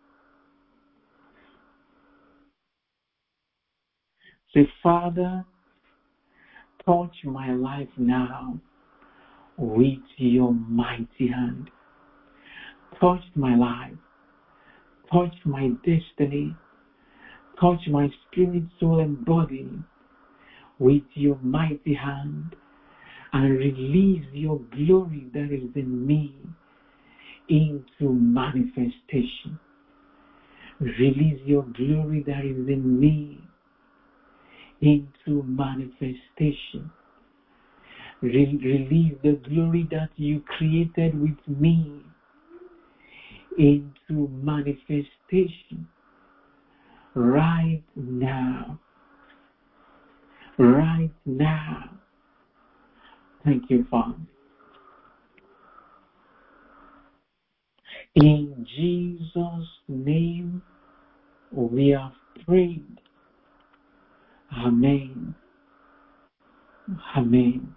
Say, Father, touch my life now with your mighty hand. Touch my life. Touch my destiny. Touch my spirit, soul, and body with your mighty hand and release your glory that is in me into manifestation. Release your glory that is in me into manifestation. Release the glory that you created with me into manifestation right now. Right now. Thank you, Father. In Jesus' name we have prayed. Amen. Amen.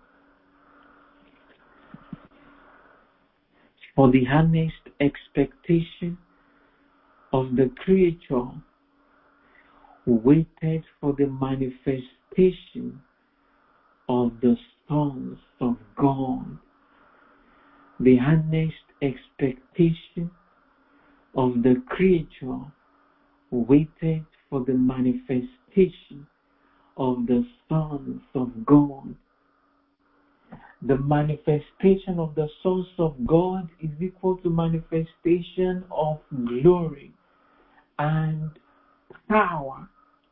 For the earnest expectation of the creature waited for the manifestation of the sons of God, the earnest expectation of the creature waited for the manifestation of the sons of God. The manifestation of the sons of God is equal to manifestation of glory and power.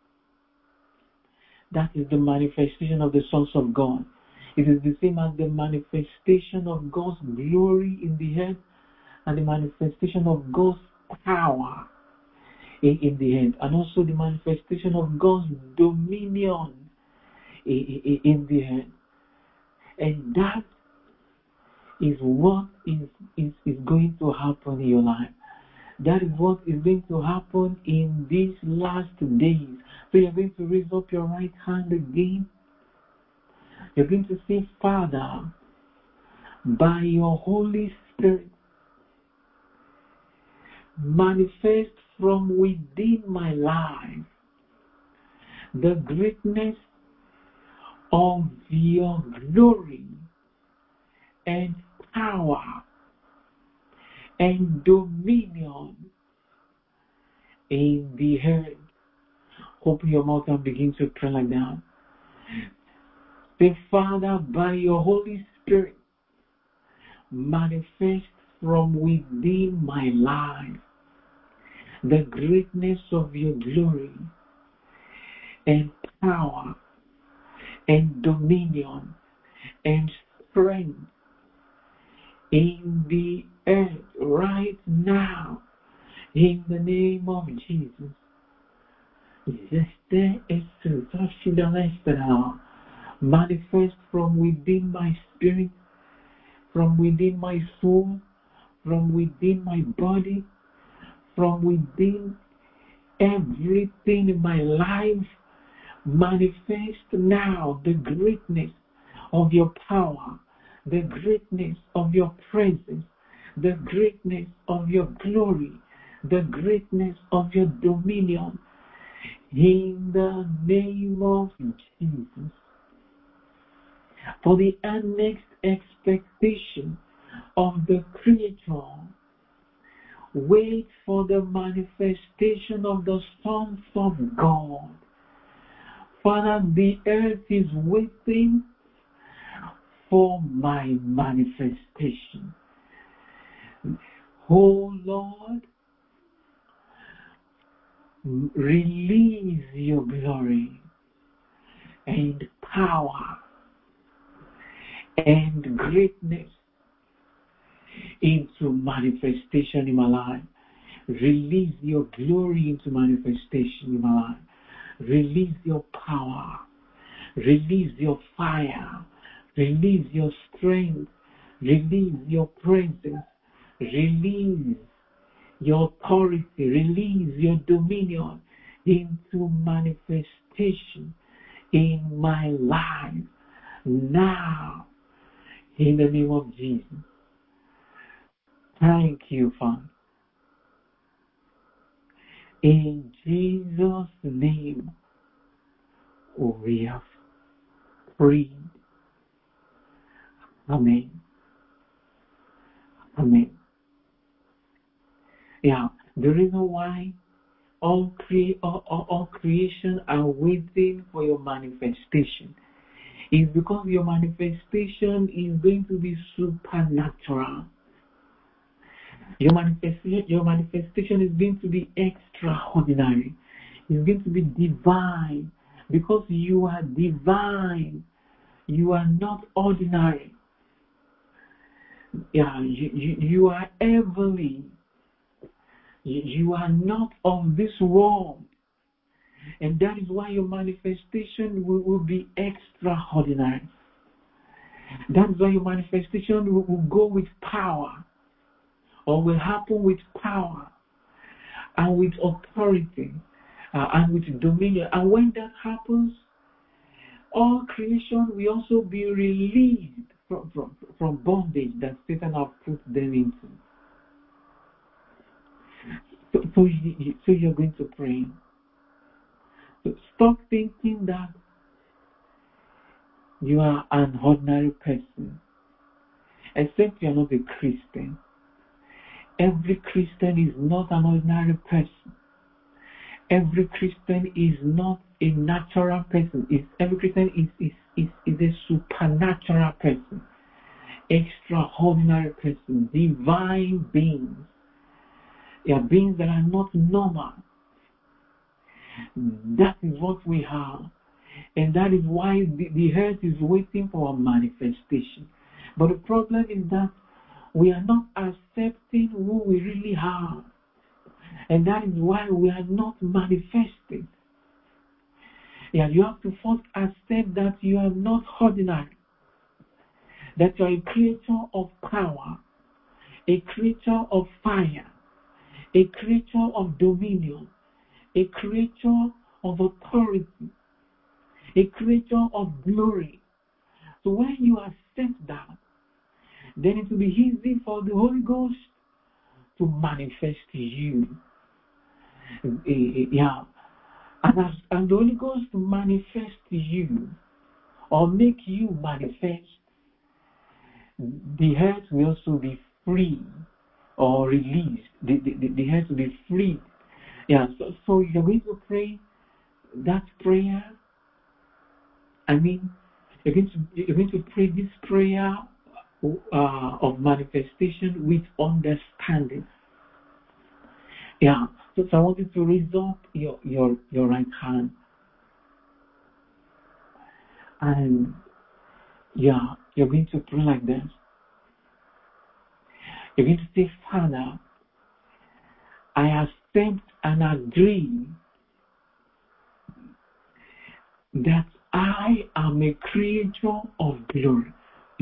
That is the manifestation of the sons of God. It is the same as the manifestation of God's glory in the earth and the manifestation of God's power in the earth, and also the manifestation of God's dominion in the earth. And that is what is going to happen in your life. That is what is going to happen in these last days. So you're going to raise up your right hand again. You're going to say, Father, by your Holy Spirit, manifest from within my life the greatness of your glory and power and dominion in the earth. Open your mouth and begin to pray like that. Say, Father, by your Holy Spirit, manifest from within my life the greatness of your glory and power and dominion and strength in the earth right now, in the name of Jesus. Manifest from within my spirit, from within my soul, from within my body, from within everything in my life. Manifest now the greatness of your power, the greatness of your presence, the greatness of your glory, the greatness of your dominion, in the name of Jesus. For the next expectation of the creature, wait for the manifestation of the sons of God. Father, the earth is waiting for my manifestation. Oh Lord, release your glory and power and greatness into manifestation in my life. Release your glory into manifestation in my life. Release your power. Release your fire. Release your strength. Release your presence. Release your authority. Release your dominion into manifestation in my life now, in the name of Jesus. Thank you, Father. In Jesus' name, we have prayed. Amen. Amen. Yeah, the reason why all creation are waiting for your manifestation is because your manifestation is going to be supernatural. Your manifestation is going to be extraordinary. It's going to be divine. Because you are divine. You are not ordinary. Yeah, you are heavenly. You are not of this world. And that is why your manifestation will be extraordinary. That is why your manifestation will go with power, or will happen with power and with authority and with dominion. And when that happens, all creation will also be released from bondage that Satan has put them into. So you're going to pray. So stop thinking that you are an ordinary person, except you are not a Christian. Every Christian is not an ordinary person. Every Christian is not a natural person. Every Christian is a supernatural person, extraordinary person, divine beings. They are beings that are not normal. That is what we are. And that is why the earth is waiting for a manifestation. But the problem is that we are not accepting who we really are. And that is why we are not manifesting. Yeah, you have to first accept that you are not ordinary. That you are a creature of power, a creature of fire, a creature of dominion, a creature of authority, a creature of glory. So when you accept that, then it will be easy for the Holy Ghost to manifest to you. Yeah. And the Holy Ghost to manifest to you or make you manifest, the earth will also be free or released. The earth will be free. Yeah, so you're going to pray that prayer. I mean, you're going to pray this prayer of manifestation with understanding. Yeah. So I want you to raise up your right hand. And yeah, you're going to pray like this. You're going to say, Father, I accept and agree that I am a creature of glory.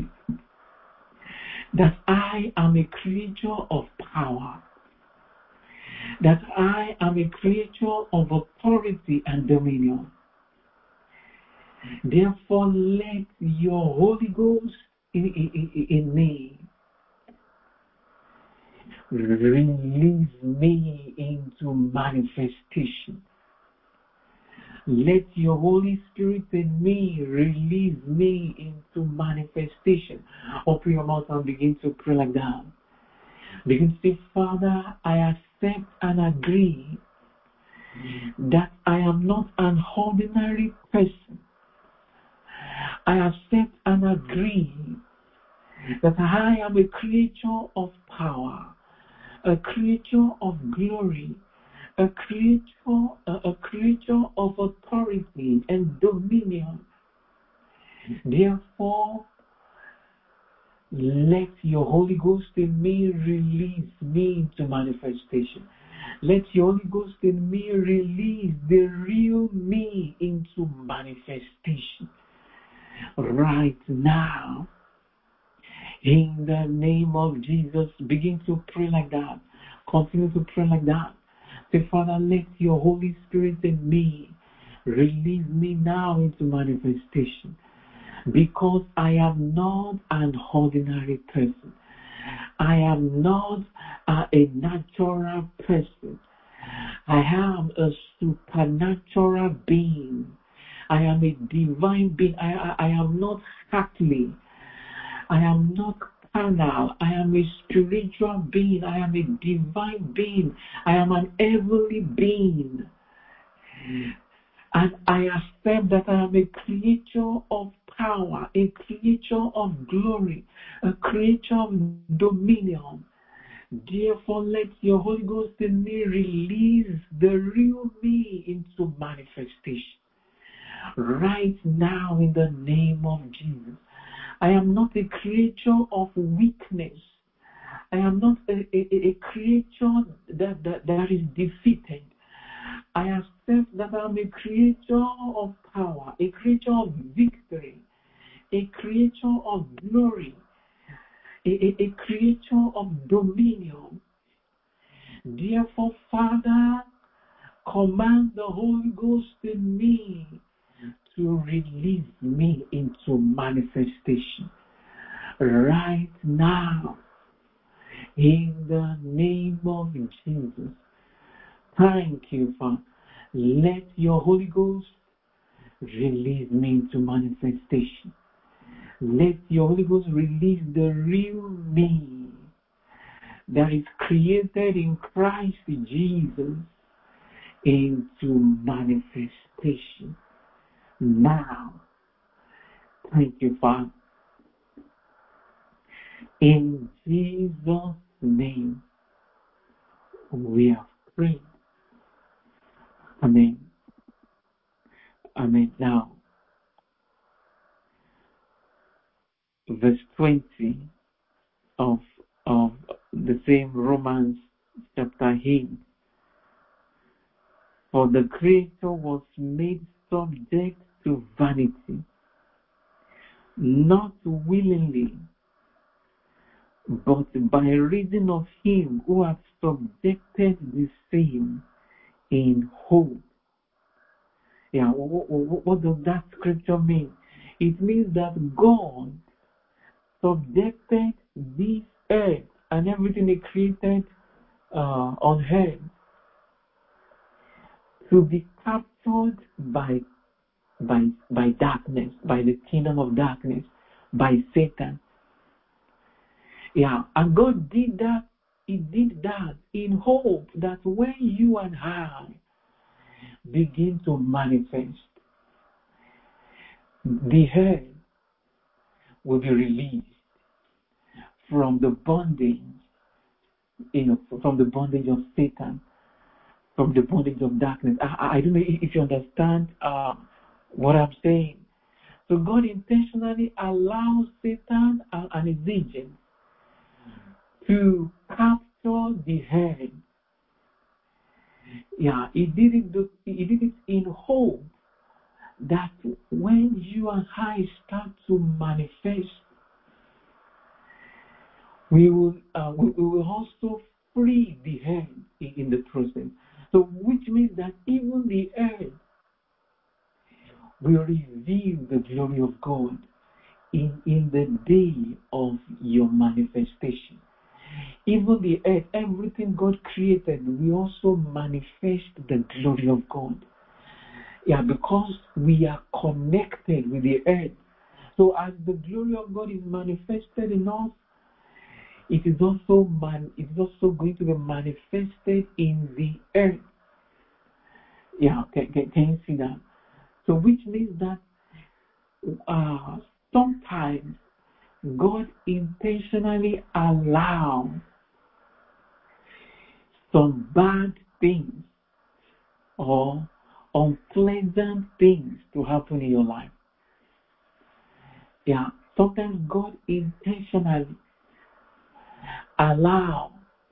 That I am a creature of power. That I am a creature of authority and dominion. Therefore, let your Holy Ghost in me release me into manifestation. Let your Holy Spirit in me release me into manifestation. Open your mouth and begin to pray like that. Begin to say, Father, I accept and agree that I am not an ordinary person. I accept and agree that I am a creature of power, a creature of glory, a creature of authority and dominion. Therefore, let your Holy Ghost in me release me into manifestation. Let your Holy Ghost in me release the real me into manifestation. Right now, in the name of Jesus, begin to pray like that. Continue to pray like that. Say, Father, let your Holy Spirit in me release me now into manifestation. Because I am not an ordinary person. I am not a natural person. I am a supernatural being. I am a divine being. I am not earthly. I am not carnal. I am a spiritual being. I am a divine being. I am an heavenly being. And I accept that I am a creature of power, a creature of glory, a creature of dominion. Therefore, let your Holy Ghost in me release the real me into manifestation. Right now, in the name of Jesus. I am not a creature of weakness. I am not a creature that is defeated. I accept that I am a creature of power, a creature of victory, a creature of glory, a creature of dominion. Therefore, Father, command the Holy Ghost in me to release me into manifestation. Right now, in the name of Jesus. Thank you, Father. Let your Holy Ghost release me into manifestation. Let your Holy Ghost release the real me that is created in Christ Jesus into manifestation now. Thank you, Father. In Jesus' name, we have prayed. Amen. Amen. Now, verse 20 of the same Romans chapter 8. For the Creator was made subject to vanity, not willingly, but by reason of him who hath subjected the same in hope. Yeah, what does that scripture mean? It means that God subjected this earth and everything He created on earth to be captured by darkness, by the kingdom of darkness, by Satan. Yeah, and God did that. He did that in hope that when you and I begin to manifest, the earth will be released from the bondage, from the bondage of Satan, from the bondage of darkness. I don't know if you understand what I'm saying. So God intentionally allows Satan and his agents to capture the earth. Yeah, he did it in hope that when you and I start to manifest, we will also free the earth in the process. So, which means that even the earth will reveal the glory of God in the day of your manifestation. Even the earth, everything God created, we also manifest the glory of God. Yeah, because we are connected with the earth. So as the glory of God is manifested in us, it is also going to be manifested in the earth. Yeah, can you see that? So which means that sometimes God intentionally allows some bad things or unpleasant things to happen in your life. Yeah, sometimes God intentionally allows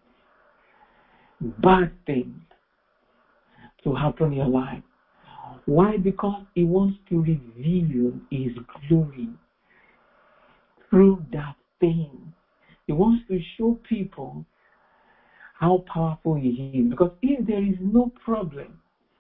bad things to happen in your life. Why? Because He wants to reveal His glory through that thing. He wants to show people how powerful He is. Because if there is no problem,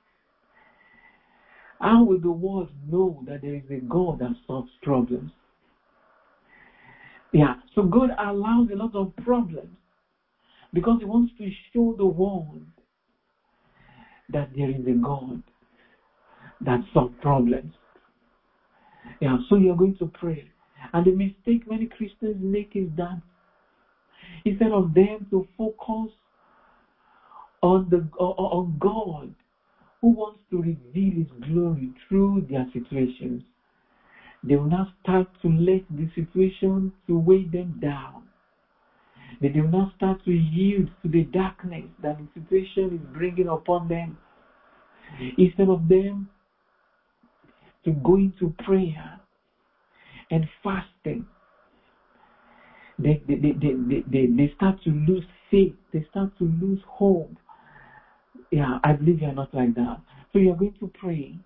how will the world know that there is a God that solves problems? Yeah, so God allows a lot of problems because He wants to show the world that there is a God that solves problems. Yeah, so you're going to pray. And the mistake many Christians make is that instead of them to focus on God, who wants to reveal His glory through their situations, they will now start to let the situation to weigh them down. They will now start to yield to the darkness that the situation is bringing upon them. Instead of them to go into prayer and fasting, they start to lose faith. They start to lose hope. Yeah, I believe you are not like that. So you are going to pray.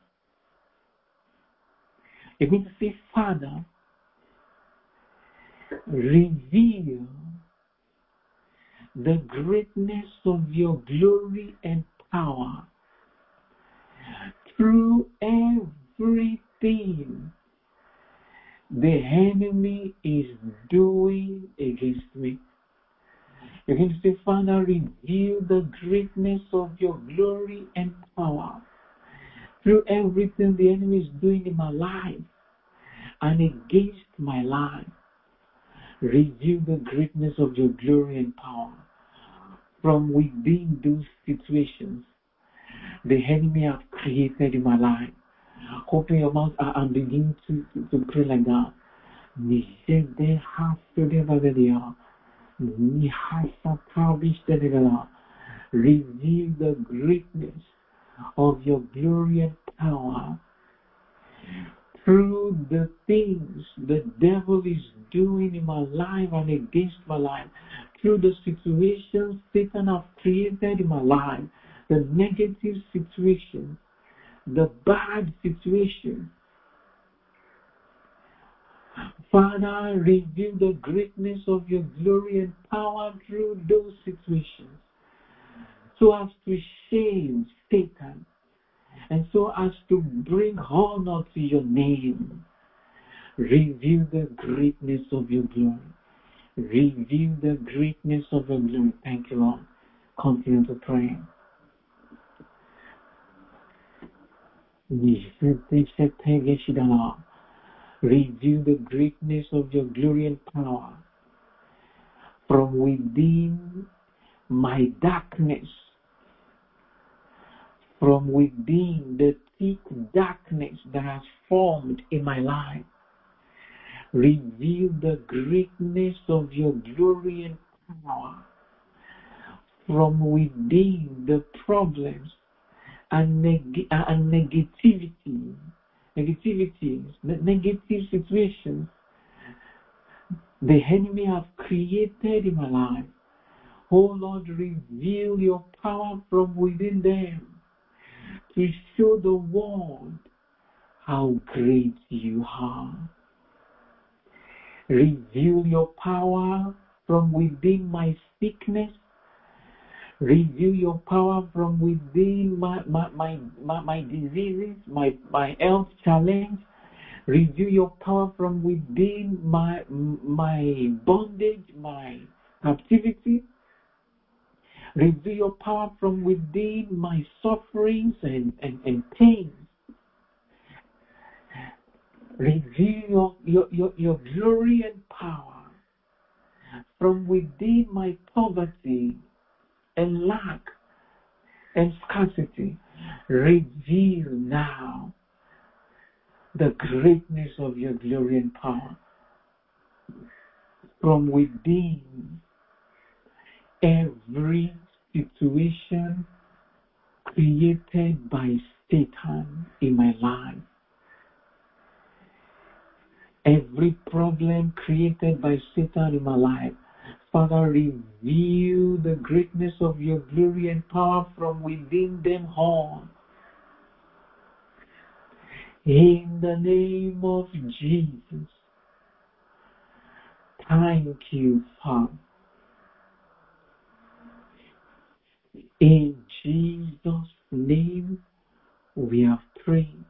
You're going to say, Father, reveal the greatness of your glory and power through everything the enemy is doing against me. You're going to say, Father, reveal the greatness of your glory and power through everything the enemy is doing in my life. and against my life. Reveal the greatness of your glory and power. From within those situations the enemy have created in my life. Open your mouth and begin to pray like that. Reveal the greatness of your glory and power through the things the devil is doing in my life and against my life, through the situations Satan has created in my life, the negative situations, the bad situations. Father, reveal the greatness of your glory and power through those situations, so as to shame Satan, and so as to bring honor to your name. Reveal the greatness of your glory. Reveal the greatness of your glory. Thank you, Lord. Continue to pray. Reveal the greatness of your glory and power from within my darkness, from within the thick darkness that has formed in my life. Reveal the greatness of your glory and power from within the problems and negativities, negative situations the enemy has created in my life. Oh Lord, reveal your power from within them to show the world how great you are. Reveal your power from within my sickness. Reveal your power from within my diseases, my health challenge. Reveal your power from within my bondage, my captivity. Reveal your power from within my sufferings and pains. Reveal your glory and power from within my poverty and lack and scarcity. Reveal now the greatness of your glory and power from within every situation created by Satan in my life. Every problem created by Satan in my life. Father, reveal the greatness of your glory and power from within them all. In the name of Jesus. Thank you, Father. In Jesus' name we have prayed.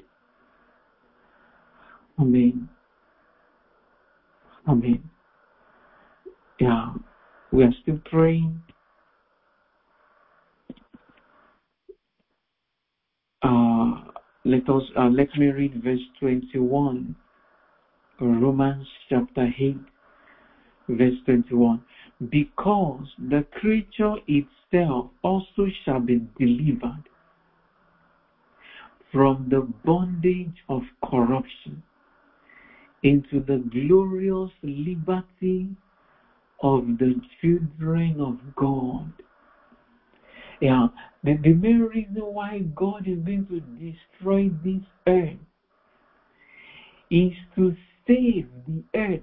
Amen. Amen. Yeah, we are still praying. Let me read verse 21. Romans chapter 8, verse 21. Because the creature itself also shall be delivered from the bondage of corruption into the glorious liberty of the children of God. Yeah, the main reason why God is going to destroy this earth is to save the earth.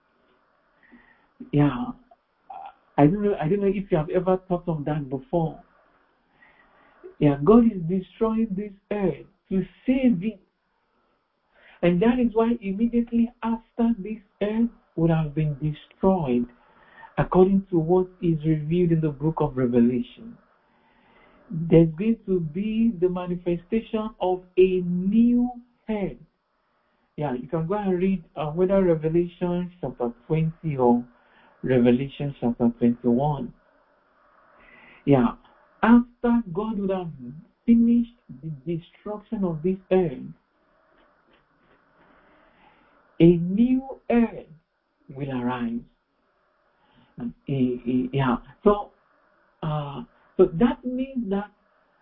Yeah, I don't know if you have ever thought of that before. Yeah, God is destroying this earth to save it. And that is why immediately after this earth would have been destroyed, according to what is revealed in the book of Revelation, there's going to be the manifestation of a new earth. Yeah, you can go and read whether Revelation chapter 20 or Revelation chapter 21. Yeah, after God would have finished the destruction of this earth, a new earth will arise. Yeah. So that means that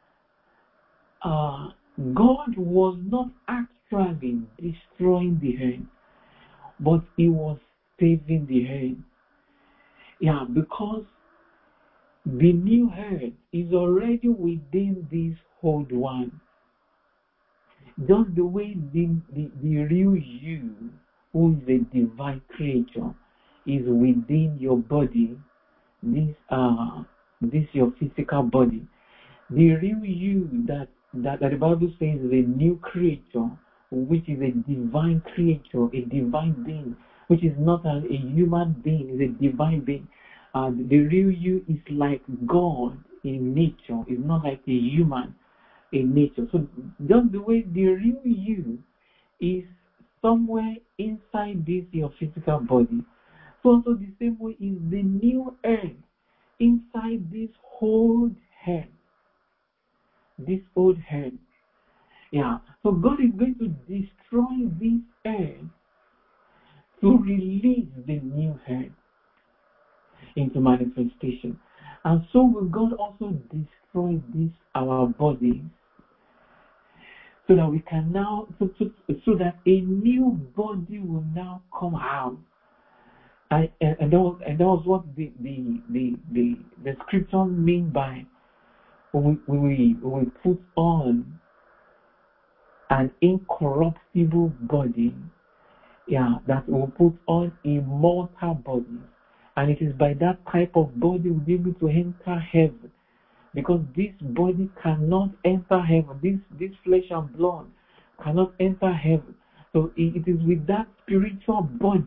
God was not actually destroying the earth, but He was saving the earth. Yeah, because the new earth is already within this old one. Just the way the real you, who is a divine creature, is within your body, this your physical body. The real you that the Bible says is a new creature, which is a divine creature, a divine being, which is not a human being, is a divine being. The real you is like God in nature, is not like a human in nature. So just the way the real you is somewhere inside this your physical body, so also the same way is the new earth inside this old head. This old head. Yeah. So God is going to destroy this earth to release the new head into manifestation. And so will God also destroy this our body, so that we can now so that a new body will now come out. And that was what the scripture mean by when we put on an incorruptible body, that will put on immortal body. And it is by that type of body we'll be able to enter heaven. Because this body cannot enter heaven. This flesh and blood cannot enter heaven. So it is with that spiritual body,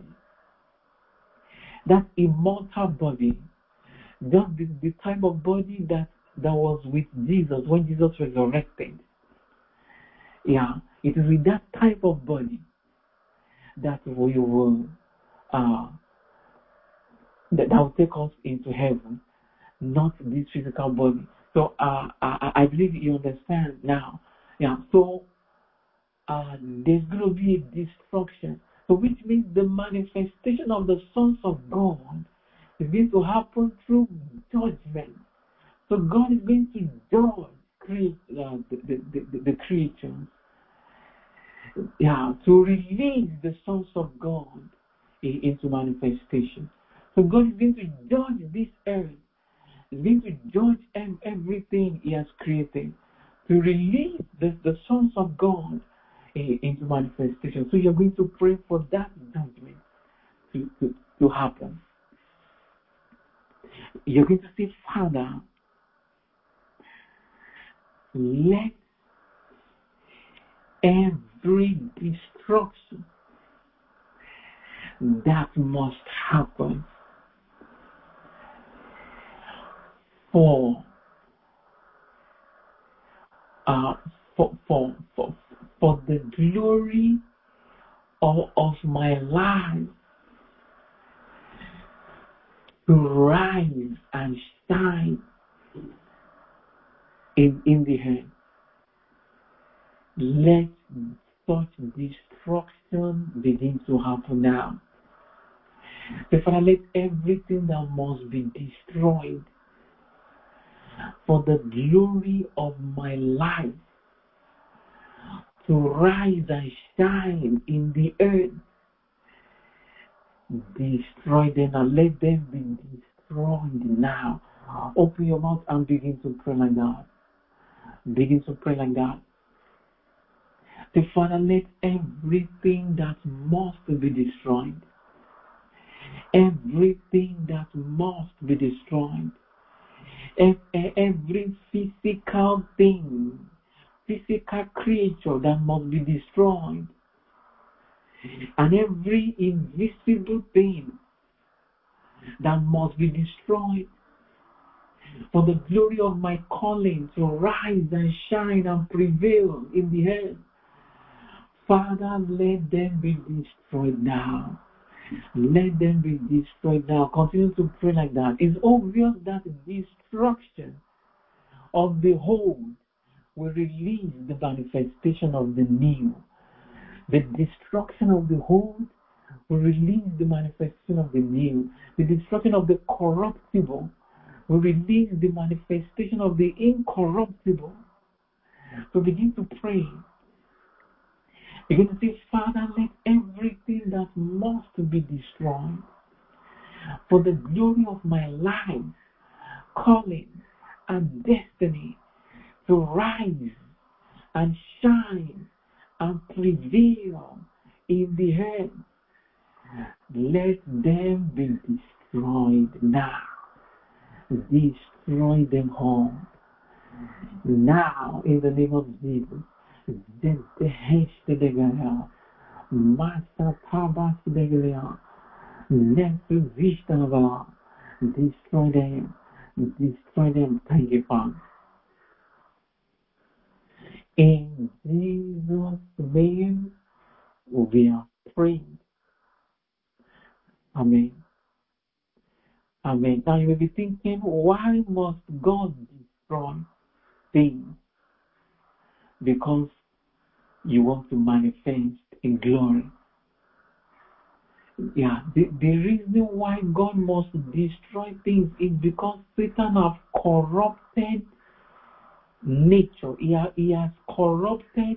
that immortal body, just the type of body that was with Jesus when Jesus resurrected. Yeah, it is with that type of body that we will that will take us into heaven, not this physical body. So I believe you understand now. Yeah. So there's going to be a destruction. So which means the manifestation of the sons of God is going to happen through judgment. So God is going to judge the creatures. Yeah, to release the sons of God into manifestation. So God is going to judge this earth. He's going to judge everything He has created to release the sons of God into manifestation. So you're going to pray for that judgment to happen. You're going to say, Father, let every destruction that must happen for the glory of my life to rise and shine in the earth. Let such destruction begin to happen now. Therefore, let everything that must be destroyed for the glory of my life to rise and shine in the earth, destroy them and let them be destroyed now. Open your mouth and begin to pray like that. Begin to pray like that. The Father, let everything that must be destroyed, everything that must be destroyed, every physical thing, physical creature that must be destroyed, and every invisible thing that must be destroyed for the glory of my calling to rise and shine and prevail in the earth. Father, let them be destroyed now. Let them be destroyed now. Continue to pray like that. It's obvious that destruction of the old will release the manifestation of the new. The destruction of the old We release the manifestation of the new, the destruction of the corruptible. We release the manifestation of the incorruptible. So begin to pray. Begin to say, Father, let everything that must be destroyed for the glory of my life, calling, and destiny to rise and shine and prevail in the earth. Let them be destroyed now. Destroy them all. Now, in the name of Jesus. Destroy them. Destroy them. Thank you, Father. In Jesus' name, we are praying. Amen. Amen. Now you may be thinking, why must God destroy things? Because you want to manifest in glory. Yeah, the reason why God must destroy things is because Satan has corrupted nature. He has corrupted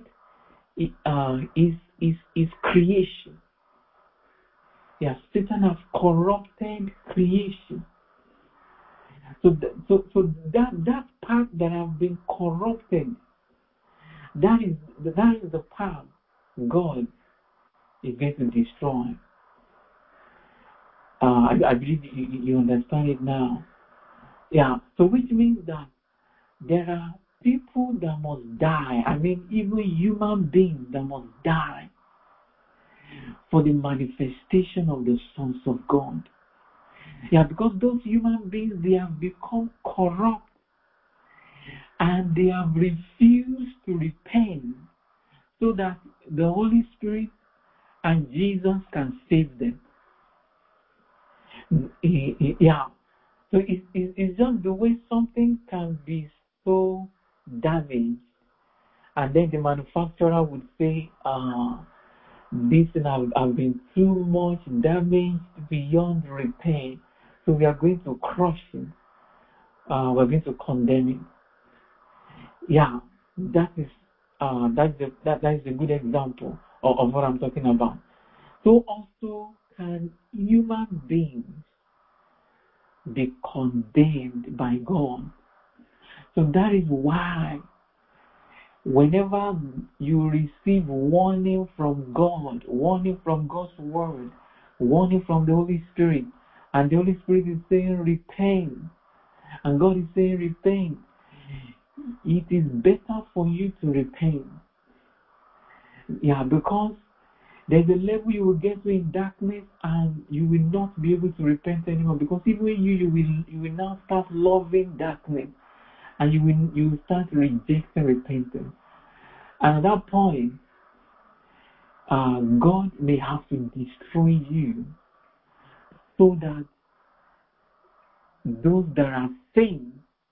his creation. Yeah, Satan has corrupted creation. So that part that has been corrupted, that is the part God is going to destroy. I believe you understand it now. Yeah. So which means that there are people that must die. I mean, even human beings that must die for the manifestation of the sons of God. Yeah, because those human beings, they have become corrupt and they have refused to repent so that the Holy Spirit and Jesus can save them. Yeah. So it's just the way something can be so damaged, and then the manufacturer would say, this have been too much damaged beyond repair, so we are going to crush it. We're going to condemn it. Yeah, that is a good example of what I'm talking about. So also can human beings be condemned by God. So that is why whenever you receive warning from God, warning from God's word, warning from the Holy Spirit, and the Holy Spirit is saying repent, and God is saying repent, it is better for you to repent. Yeah, because there's a level you will get to in darkness and you will not be able to repent anymore, because even you will now start loving darkness and you will start rejecting repentance. And at that point, God may have to destroy you so that those that are saved,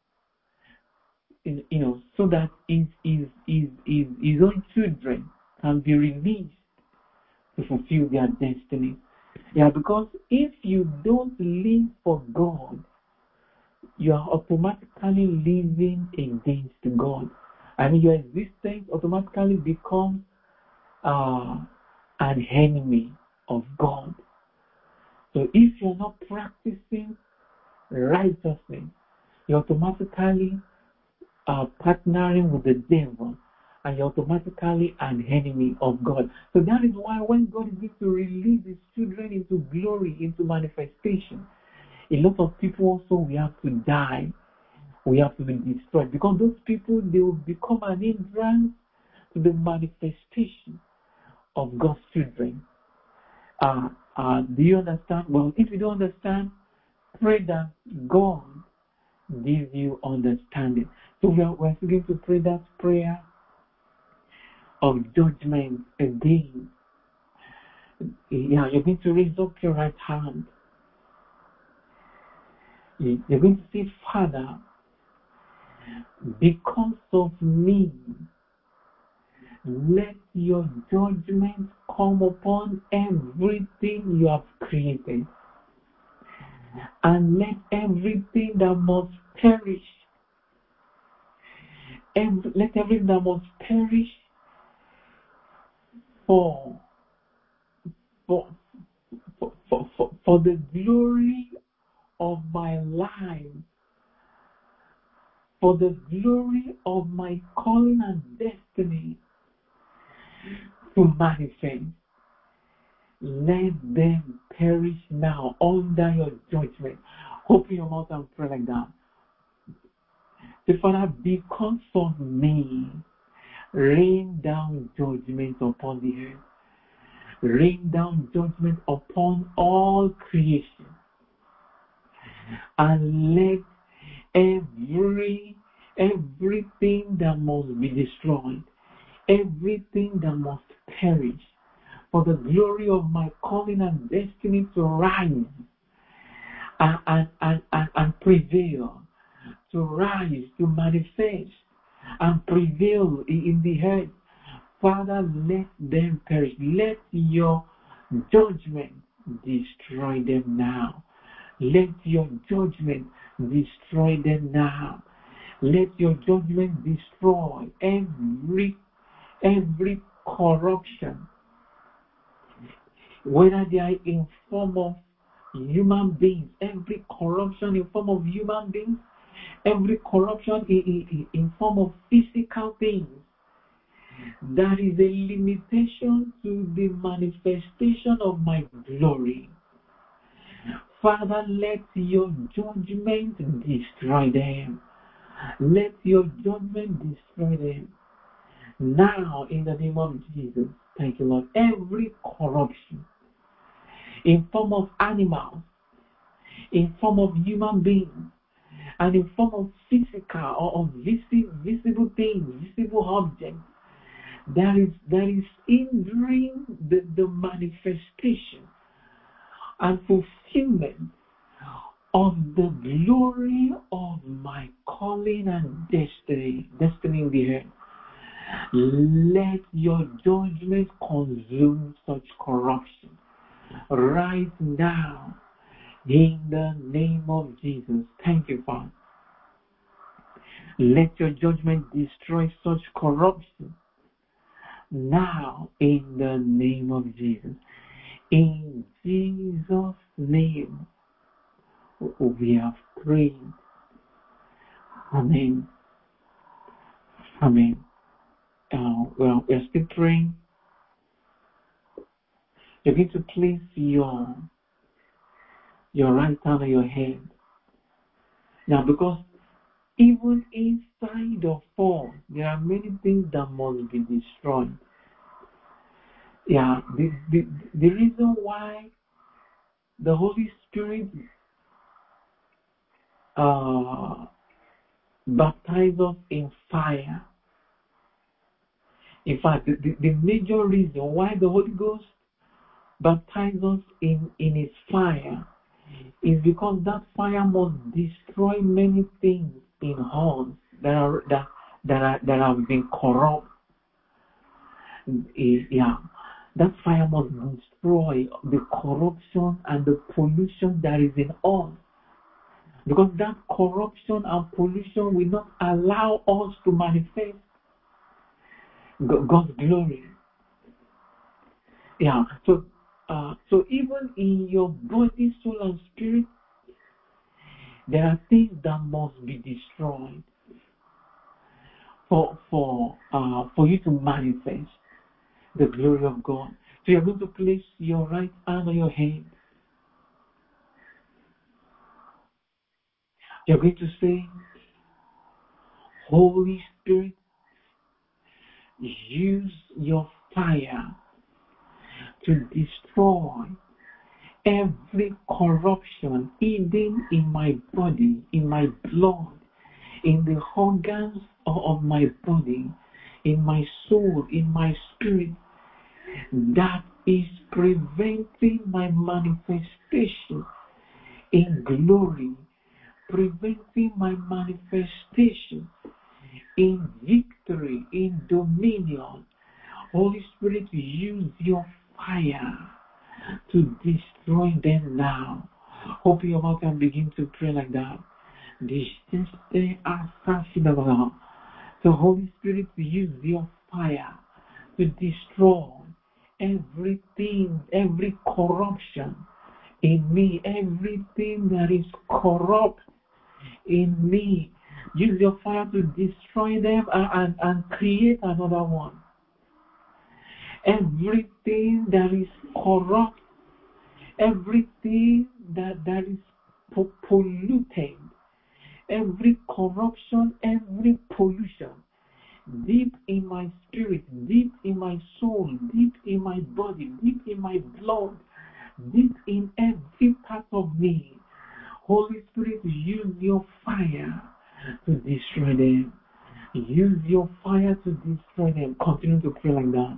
so that his own children can be released to fulfill their destiny. Yeah, because if you don't live for God, you are automatically living against God. I mean, your existence automatically becomes an enemy of God. So if you're not practicing righteousness, you're automatically partnering with the devil, and you're automatically an enemy of God. So that is why when God is going to release his children into glory, into manifestation, a lot of people also, we have to die. We have to be destroyed, because those people, they will become an hindrance to the manifestation of God's children. Do you understand? Well, if you don't understand, pray that God gives you understanding. So we're going to pray that prayer of judgment again. Yeah, you're going to raise up your right hand. You're going to say, Father, because of me, Let your judgment come upon everything you have created. And let everything that must perish, let everything that must perish for the glory of my life, for the glory of my calling and destiny to manifest. Let them perish now under your judgment. Open your mouth and pray like that. Say, Father, because of me, rain down judgment upon the earth. Rain down judgment upon all creation. And let everything that must be destroyed, everything that must perish, for the glory of my calling and destiny to rise and prevail, to rise, to manifest and prevail in the earth. Father, let them perish. Let your judgment destroy them now. Let your judgment destroy them now. Let your judgment destroy every corruption, whether they are in form of human beings, every corruption in form of human beings, every corruption in form of physical things. That is a limitation to the manifestation of my glory. Father, let your judgment destroy them. Let your judgment destroy them. Now, in the name of Jesus, thank you, Lord. Every corruption in form of animals, in form of human beings, and in form of physical or of visible things, visible objects, that is hindering the manifestation and fulfillment of the glory of my calling and destiny in the earth. Let your judgment consume such corruption right now in the name of Jesus. Thank you, Father. Let your judgment destroy such corruption now in the name of Jesus. In Jesus' name we have prayed. Amen. Amen. Well, we're still praying. You're going to place your right hand on your head. Now, because even inside of all, there are many things that must be destroyed. Yeah, the reason why the Holy Spirit baptizes us in fire. In fact, the major reason why the Holy Ghost baptizes us in His fire is because that fire must destroy many things in us that have been corrupt. Yeah, that fire must destroy the corruption and the pollution that is in us. Because that corruption and pollution will not allow us to manifest God's glory. Yeah. So even in your body, soul, and spirit, there are things that must be destroyed for you to manifest the glory of God. So you're going to place your right hand on your head. You're going to say, Holy Spirit, use your fire to destroy every corruption hidden in my body, in my blood, in the organs of my body, in my soul, in my spirit, that is preventing my manifestation in glory, preventing my manifestation in victory, in dominion, Holy Spirit, use your fire to destroy them now. Open your mouth and begin to pray like that. So Holy Spirit, use your fire to destroy everything, every corruption in me, everything that is corrupt in me. Use your fire to destroy them and create another one. Everything that is corrupt, everything that is polluted, every corruption, every pollution, deep in my spirit, deep in my soul, deep in my body, deep in my blood, deep in every part of me. Holy Spirit, use your fire to destroy them. Use your fire to destroy them. Continue to pray like that.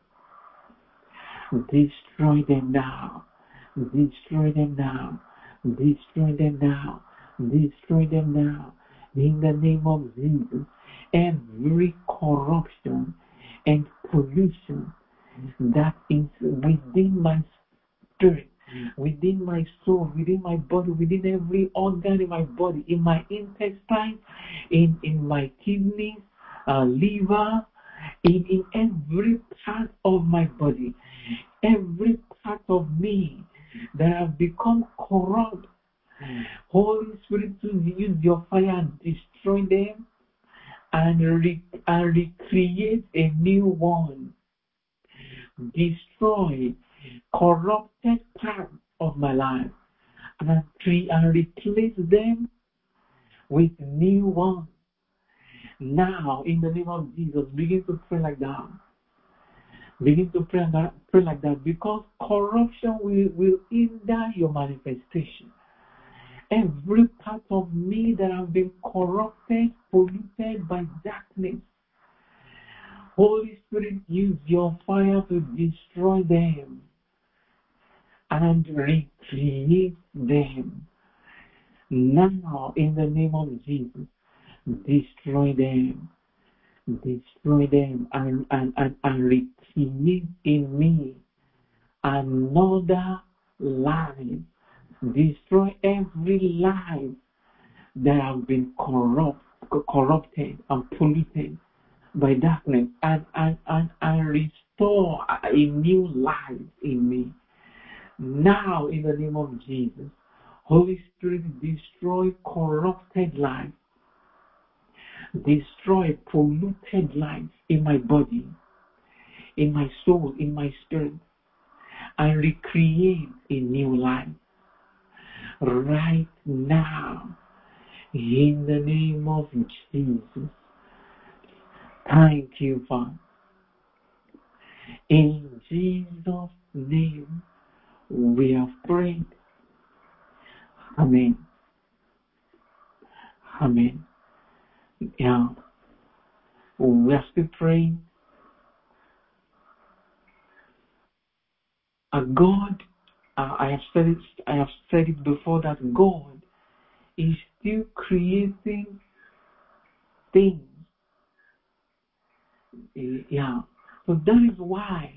Destroy them now. Destroy them now. Destroy them now. Destroy them now. In the name of Jesus. Every corruption and pollution that is within my spirit, within my soul, within my body, within every organ in my body, in my intestine, in my kidneys, liver, in every part of my body, every part of me that have become corrupt. Holy Spirit, please use your fire and destroy them and recreate a new one. Destroy corrupted parts of my life and replace them with new ones. Now, in the name of Jesus, begin to pray like that. Begin to pray like that, because corruption will hinder your manifestation. Every part of me that has been corrupted, polluted by darkness, Holy Spirit, use your fire to destroy them and recreate them. Now, in the name of Jesus, destroy them. Destroy them and recreate in me another life. Destroy every life that has been corrupted and polluted by darkness and restore a new life in me. Now, in the name of Jesus, Holy Spirit, destroy corrupted life. Destroy polluted life in my body, in my soul, in my spirit, and recreate a new life right now in the name of Jesus. Thank you, Father. In Jesus' name we have prayed. Amen. Amen. Yeah. We are still praying. God, I have said it before, that God is still creating things. Yeah. So that is why,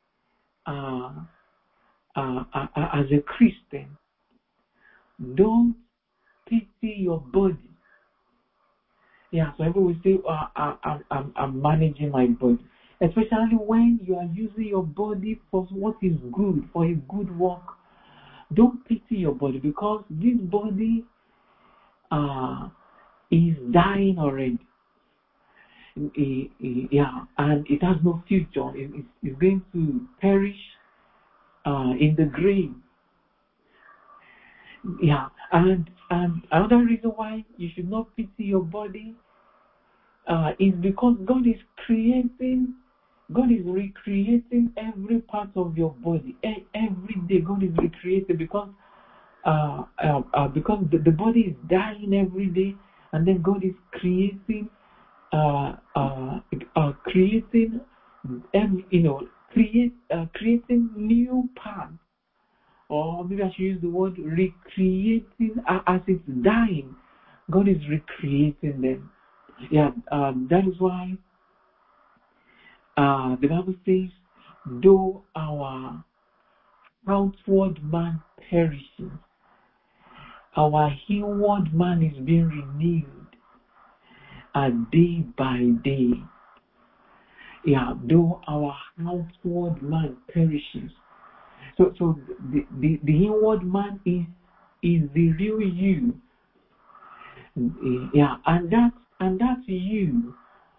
as a Christian, don't pity your body. Yeah. So everyone will say, I'm managing my body. Especially when you are using your body for what is good, for a good work. Don't pity your body, because this body is dying already. Yeah, and it has no future. It's going to perish in the grave. Yeah, and another reason why you should not pity your body is because God is recreating every part of your body. Every day God is recreating, because the body is dying every day, and then God is creating creating new parts, or maybe I should use the word recreating. As it's dying, God is recreating them. Yeah, that is why The Bible says, though our outward man perishes, our inward man is being renewed day by day. Yeah, though our outward man perishes. So the inward man is the real you. Yeah, and that you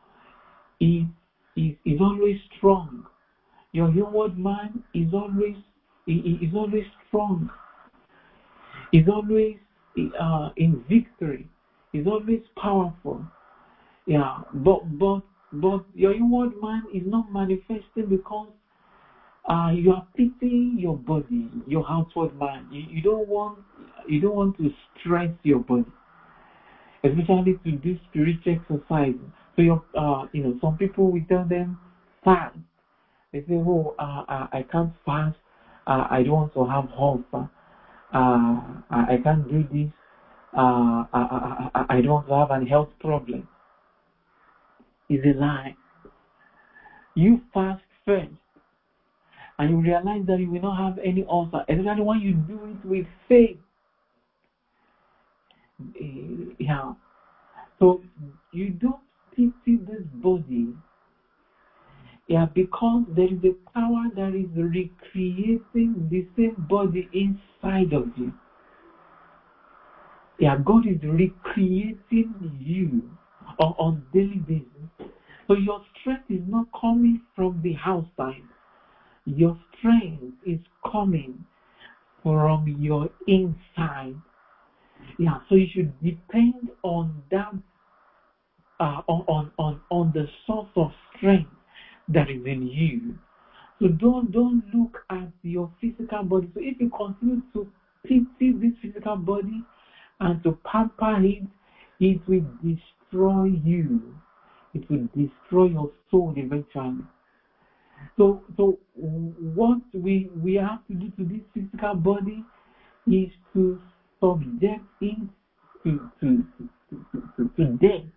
is always strong. Your inward man is always strong. Is always in victory. Is always powerful. Yeah, but your inward man is not manifesting because you are pitying your body, your outward man. You don't want to stress your body, especially to do spiritual exercise. So some people, we tell them fast. They say, oh, I can't fast. I don't want to have hope. I can't do this. I don't want to have a health problem. It's a lie. You fast first, and you realize that you will not have any ulcer, especially when you do it with faith. Yeah. So you don't pity this body, yeah, because there is a power that is recreating the same body inside of you. Yeah, God is recreating you on daily basis. So your strength is not coming from the outside. Your strength is coming from your inside. Yeah, so you should depend on that, on the source of strength that is in you. So don't look at your physical body. So if you continue to pity this physical body and to pamper it, it will destroy you. It will destroy your soul eventually. So what we have to do to this physical body is to subject it to death,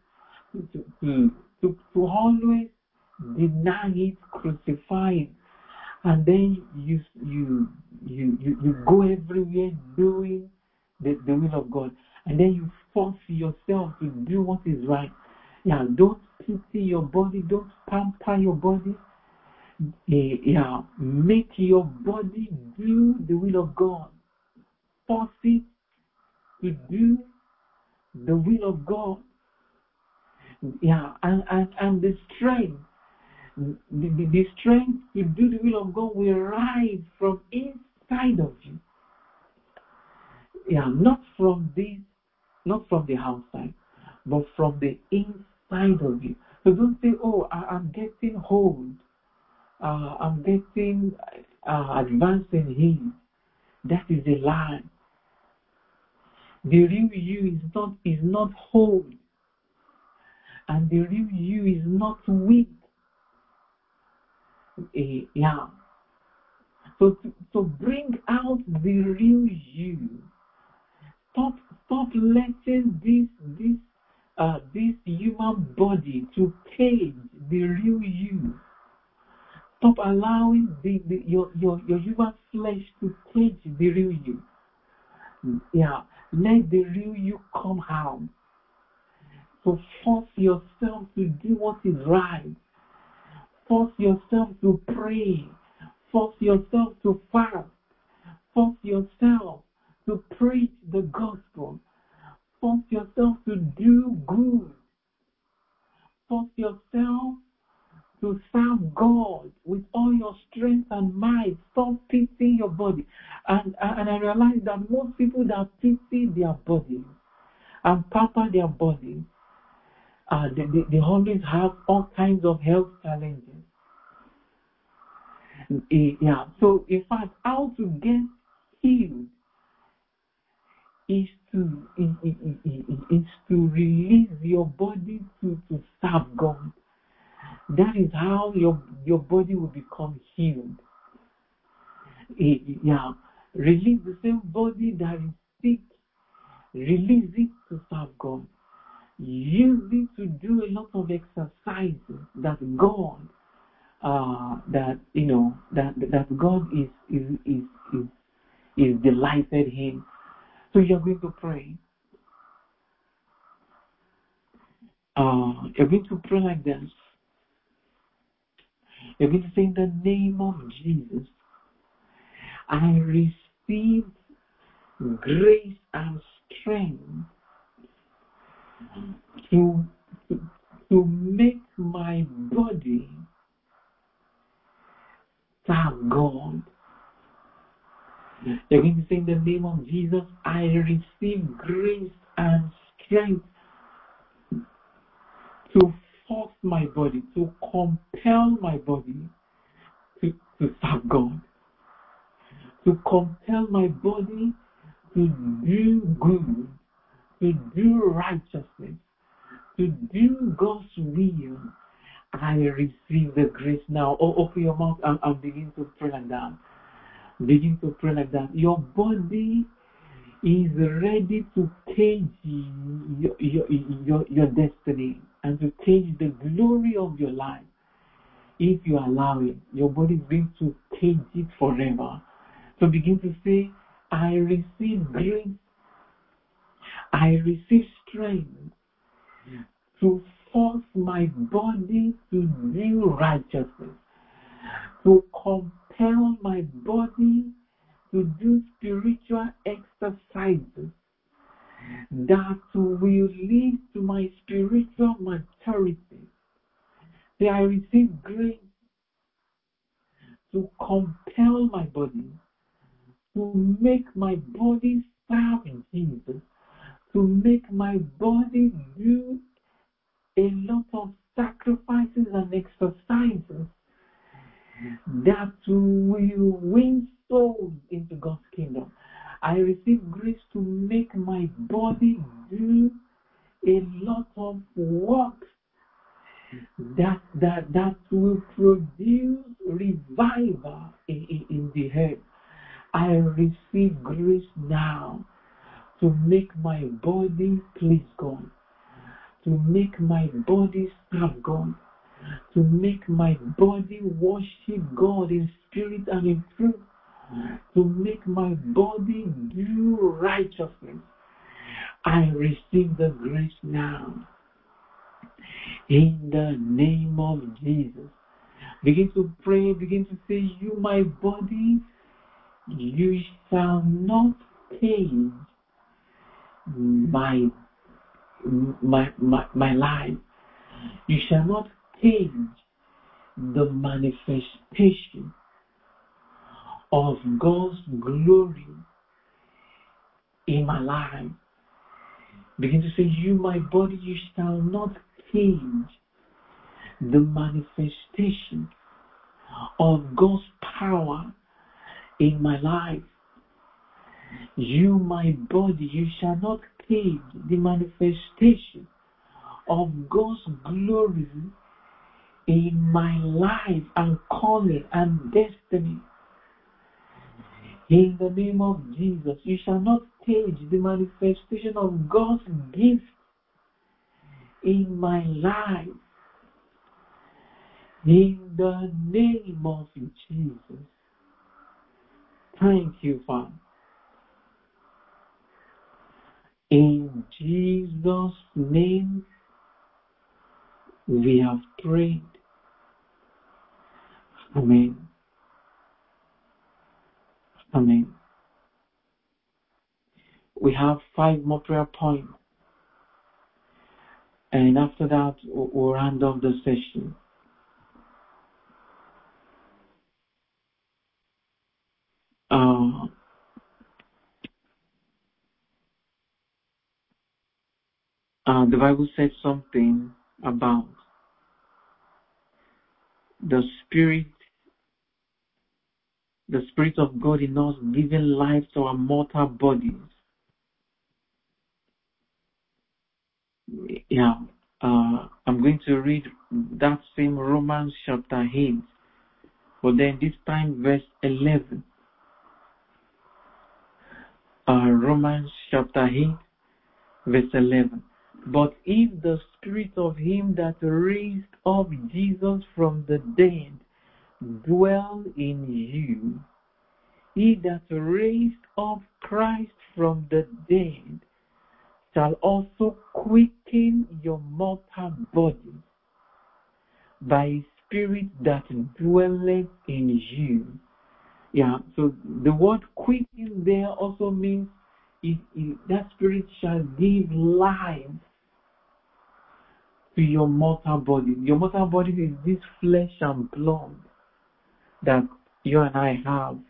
to always deny it, crucify it, and then you go everywhere doing the will of God, and then you force yourself to do what is right. Yeah, don't pity your body, don't pamper your body. Yeah, make your body do the will of God. Force it to do the will of God. Yeah, and the strength, the strength to do the will of God will rise from inside of you. Yeah, not from the outside, but from the inside of you. So don't say, oh, I'm getting old. I'm getting advanced in Him. That is a lie. The real you is not old, and the real you is not weak. Yeah. So bring out the real you. Stop letting this human body to cage the real you. Stop allowing your human flesh to cage the real you. Yeah, let the real you come out. So force yourself to do what is right. Force yourself to pray. Force yourself to fast. Force yourself to preach the gospel. Force yourself to do good. Force yourself to serve God with all your strength and might. Stop pitying your body. And I realize that most people that pity their bodies and pamper their bodies, they always have all kinds of health challenges. Yeah. So in fact, how to get healed is to release your body to serve God. That is how your body will become healed. Yeah. Release the same body that is sick. Release it to serve God. Use it to do a lot of exercises that God that that God is delighted in. So you're going to pray. You're going to pray like this. You're going to say, in the name of Jesus, I receive grace and strength to make my body serve God. You're going to say, in the name of Jesus, I receive grace and strength to force my body, to compel my body to serve God, to compel my body to do good, to do righteousness, to do God's will. I receive the grace now. Open your mouth and begin to pray like that. Begin to pray like that. Your body is ready to change your destiny and to change the glory of your life. If you allow it, your body is going to change it forever. So begin to say, I receive grace, I receive strength to force my body to do righteousness, to compel my body to do spiritual exercises that will lead to my spiritual maturity. Say, I receive grace to compel my body, to make my body serve Jesus, to make my body do a lot of sacrifices and exercises that will win souls into God's kingdom. I receive grace to make my body do a lot of work that will produce revival in the head. I receive grace now to make my body please God, to make my body serve God, to make my body worship God in spirit and in truth, to make my body do righteousness. I receive the grace now. In the name of Jesus. Begin to pray, begin to say, you, my body, you shall not change my life. You shall not change the manifestation of God's glory in my life. Begin to say, you, my body, you shall not change the manifestation of God's power in my life. You, my body, you shall not change the manifestation of God's glory in my life and calling and destiny. In the name of Jesus, you shall not change the manifestation of God's gift in my life. In the name of Jesus. Thank you, Father. In Jesus' name, we have prayed. Amen. Amen. We have 5 more prayer points. And after that, we'll round off the session. The Bible said something about the Spirit of God in us giving life to our mortal bodies. Yeah. I'm going to read that same Romans chapter 8, but then this time verse 11. Romans chapter 8, verse 11. But if the Spirit of him that raised up Jesus from the dead dwell in you, he that raised up Christ from the dead shall also quicken your mortal body by his Spirit that dwelleth in you. Yeah, so the word quicken there also means that Spirit shall give life to your mortal body. Your mortal body is this flesh and blood that you and I have.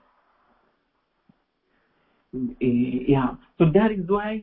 Yeah, so that is why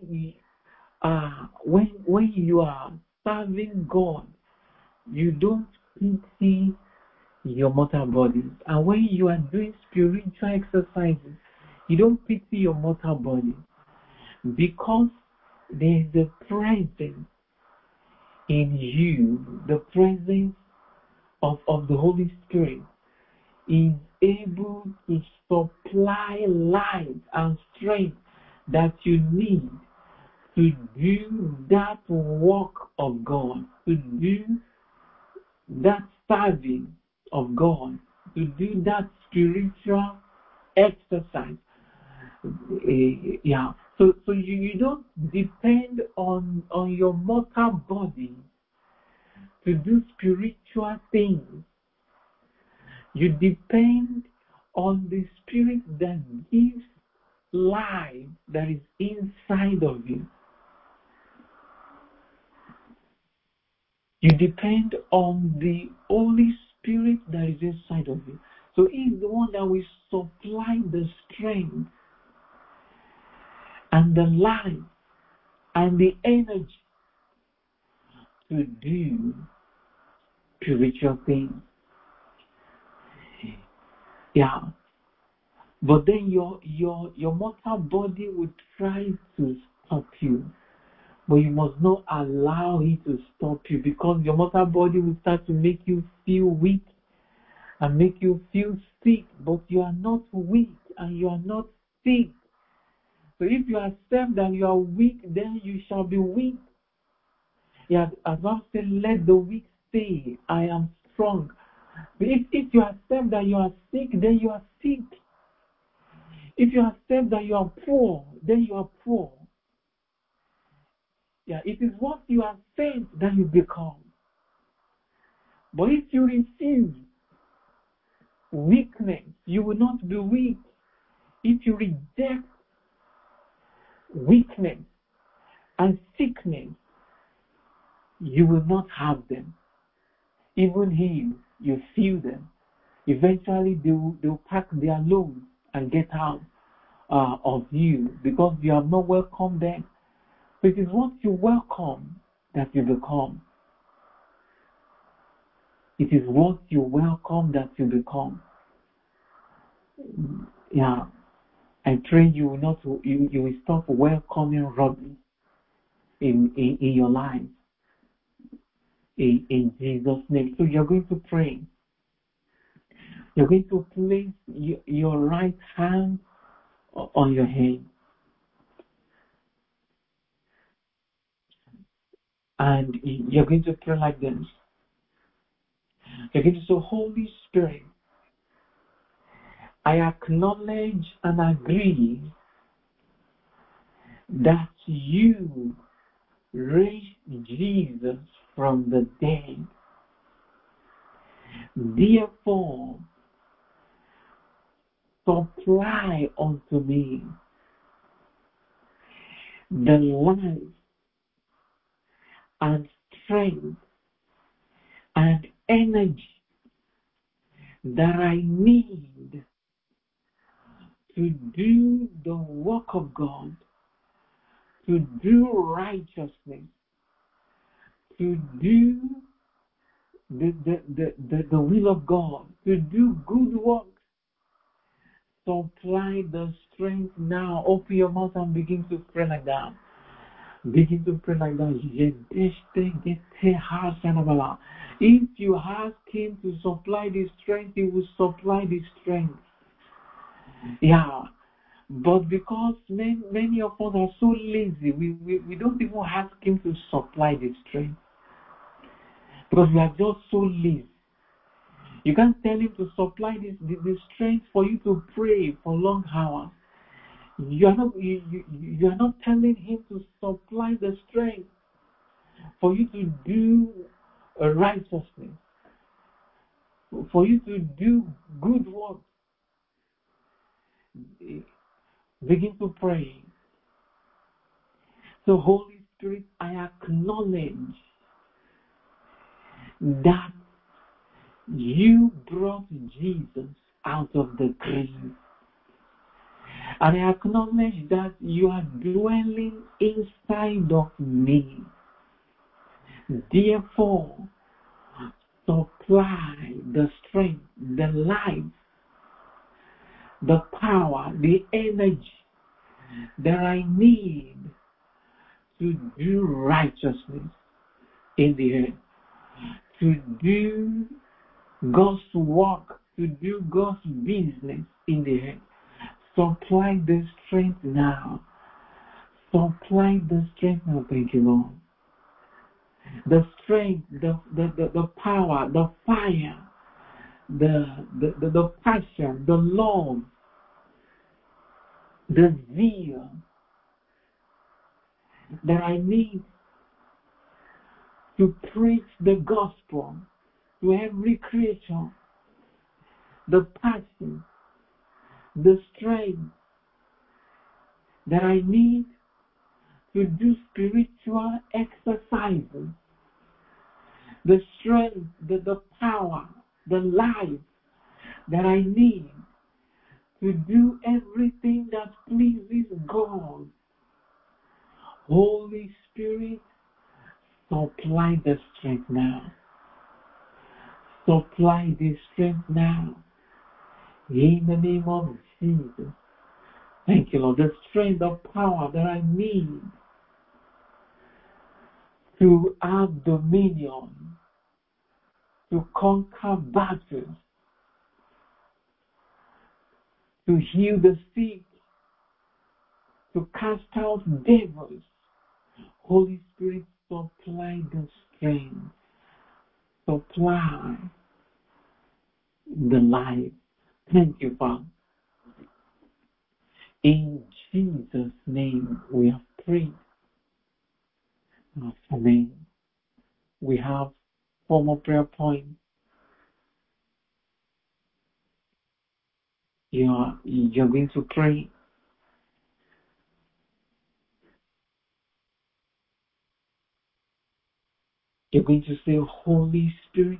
when you are serving God, you don't pity your mortal body. And when you are doing spiritual exercises, you don't pity your mortal body, because there is a presence in you, the presence of the Holy Spirit is able to supply life and strength that you need to do that work of God, to do that serving of God, to do that spiritual exercise. Yeah. So you don't depend on your mortal body to do spiritual things. You depend on the Spirit that gives life that is inside of you. You depend on the Holy Spirit that is inside of you. So he is the one that will supply the strength and the life and the energy to do spiritual things. Yeah. But then your mortal body will try to stop you. But you must not allow it to stop you, because your mortal body will start to make you feel weak and make you feel sick. But you are not weak and you are not sick. So if you accept that you are weak, then you shall be weak. Yeah, as I said, let the weak say, I am strong. But if you accept that you are sick, then you are sick. If you accept that you are poor, then you are poor. Yeah, it is what you accept that you become. But if you receive weakness, you will not be weak. If you reject weakness and sickness, you will not have them. Even if you feel them, eventually they'll pack their load and get out of you, because you have not welcomed them. So it is what you welcome that you become. It is what you welcome that you become. Yeah, I pray you will not. You will stop welcoming rubbish in your life. In Jesus' name. So you're going to pray. You're going to place your right hand on your head. And you're going to pray like this. You're going to say, Holy Spirit, I acknowledge and agree that you raised Jesus from the dead. Therefore, supply unto me the life and strength and energy that I need to do the work of God, to do righteousness, to do the will of God, to do good work. Supply the strength now. Open your mouth and begin to pray like that. Begin to pray like that. If you ask him to supply the strength, he will supply the strength. Yeah. But because many of us are so lazy, we don't even ask him to supply the strength. Because we are just so lazy. You can't tell him to supply the strength for you to pray for long hours. You are not telling him to supply the strength for you to do righteousness, for you to do good work. Begin to pray. So, Holy Spirit, I acknowledge that you brought Jesus out of the grave. And I acknowledge that you are dwelling inside of me. Therefore, supply the strength, the life, the power, the energy that I need to do righteousness in the earth, to do God's work, to do God's business in the earth. Supply the strength now. Supply the strength now. Thank you, Lord. The strength, the power, the fire, the passion, the love, the zeal that I need to preach the gospel to every creature, the passion, the strength that I need to do spiritual exercises, the strength, the power, the life that I need to do everything that pleases God. Holy Spirit, supply the strength now. Supply the strength now. In the name of Jesus. Thank you, Lord. The strength, the power that I need to have dominion, to conquer battles, to heal the sick, to cast out devils. Holy Spirit, supply the strength, supply the life. Thank you, Father. In Jesus' name we have prayed. Amen. We have 4 more prayer points. You're going to pray. You're going to say, Holy Spirit,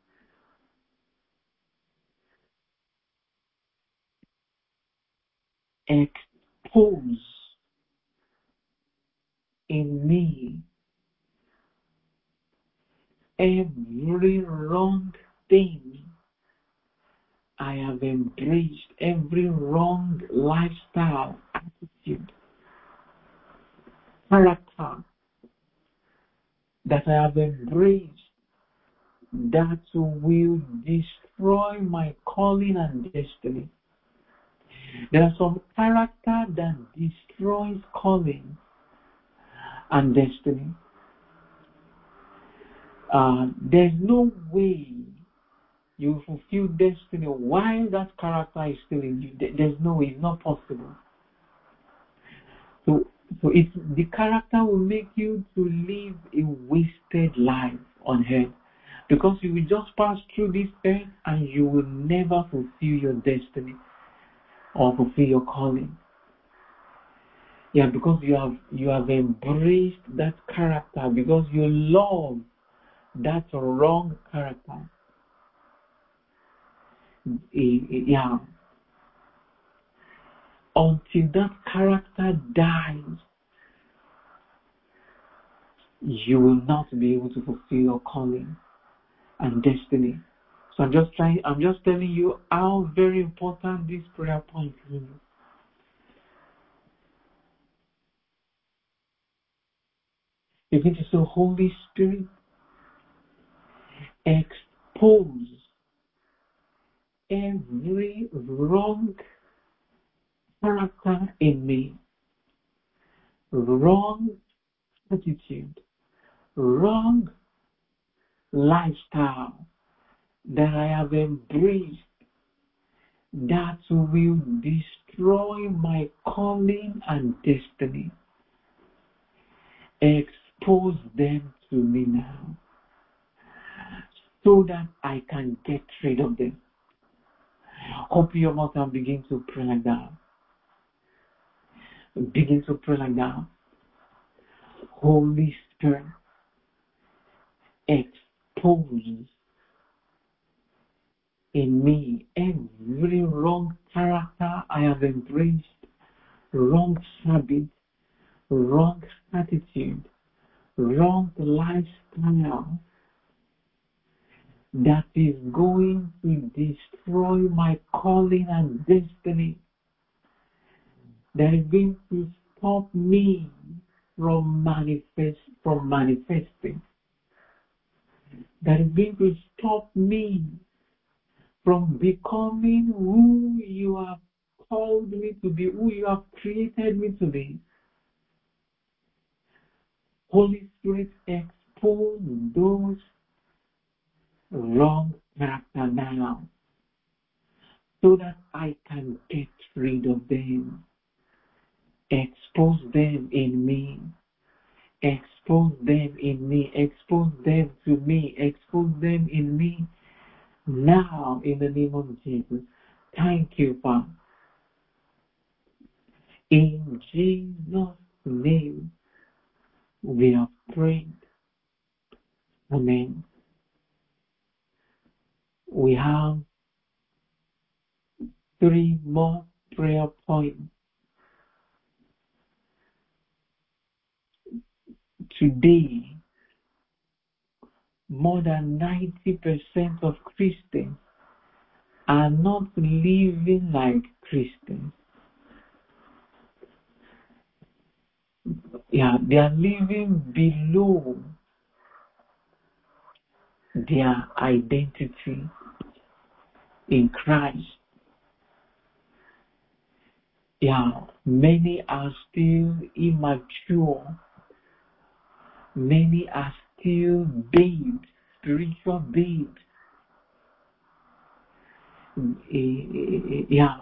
expose in me every wrong thing I have embraced, every wrong lifestyle, attitude, character that I have embraced that will destroy my calling and destiny. There are some character that destroys calling and destiny. There's no way you fulfill destiny while that character is still in you. There's no way. It's not possible. So it's the character will make you to live a wasted life on earth, because you will just pass through this earth and you will never fulfill your destiny or fulfill your calling. Yeah, because you have embraced that character, because you love that wrong character. Yeah. Until that character dies, you will not be able to fulfill your calling and destiny. So I'm just telling you how very important this prayer point is. You need to say, Holy Spirit, expose every wrong character in me, wrong attitude, wrong lifestyle that I have embraced that will destroy my calling and destiny. Expose them to me now so that I can get rid of them. Open your mouth and begin to pray like that. Begin to pray like that. Holy Spirit, expose in me every wrong character I have embraced, wrong habit, wrong attitude, wrong lifestyle that is going to destroy my calling and destiny, that is going to stop me from manifesting, that is going to stop me from becoming who you have called me to be, who you have created me to be. Holy Spirit, expose those wrong character now so that I can get rid of them. Expose them in me. Expose them in me. Expose them to me. Expose them in me. Now, in the name of Jesus. Thank you, Father. In Jesus' name, we have prayed. Amen. We have 3 more prayer points. Today, more than 90% of Christians are not living like Christians. Yeah, they are living below their identity in Christ. Yeah, many are still immature. Many are still babes, spiritual babes. Yeah,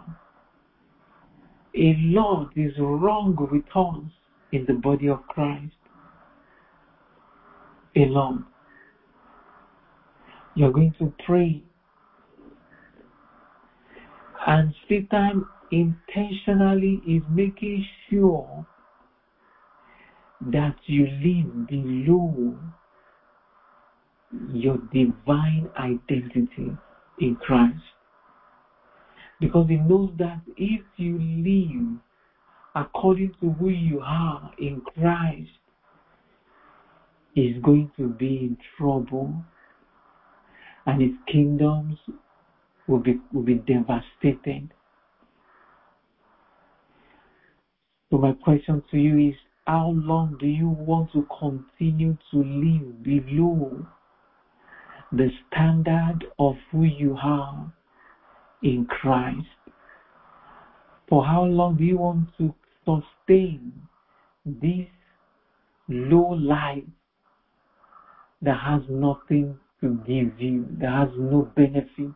a lot is wrong with us in the body of Christ. A lot. You're going to pray, and Satan intentionally is making sure that you live below your divine identity in Christ. Because he knows that if you live according to who you are in Christ, he's going to be in trouble and his kingdoms will be devastated. So my question to you is, how long do you want to continue to live below the standard of who you are in Christ? For how long do you want to sustain this low life that has nothing to give you, that has no benefit?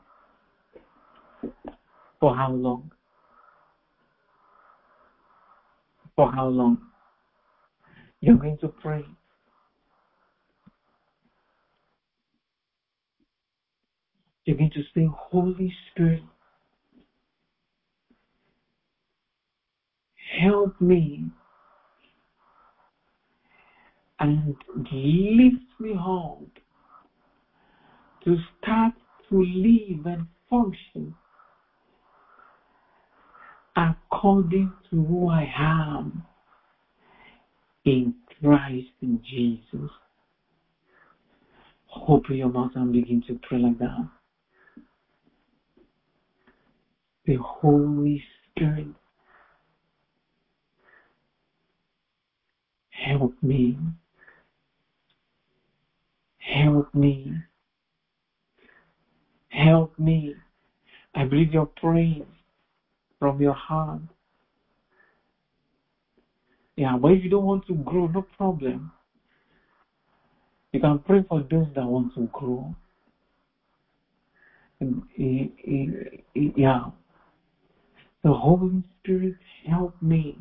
For how long? For how long? You're going to pray. You're going to say, Holy Spirit, help me and lift me up to start to live and function according to who I am in Christ Jesus. Open your mouth and begin to pray like that. The Holy Spirit, help me. Help me. Help me. I believe you're praying from your heart. Yeah, but if you don't want to grow, no problem. You can pray for those that want to grow. Yeah. The Holy Spirit, help me.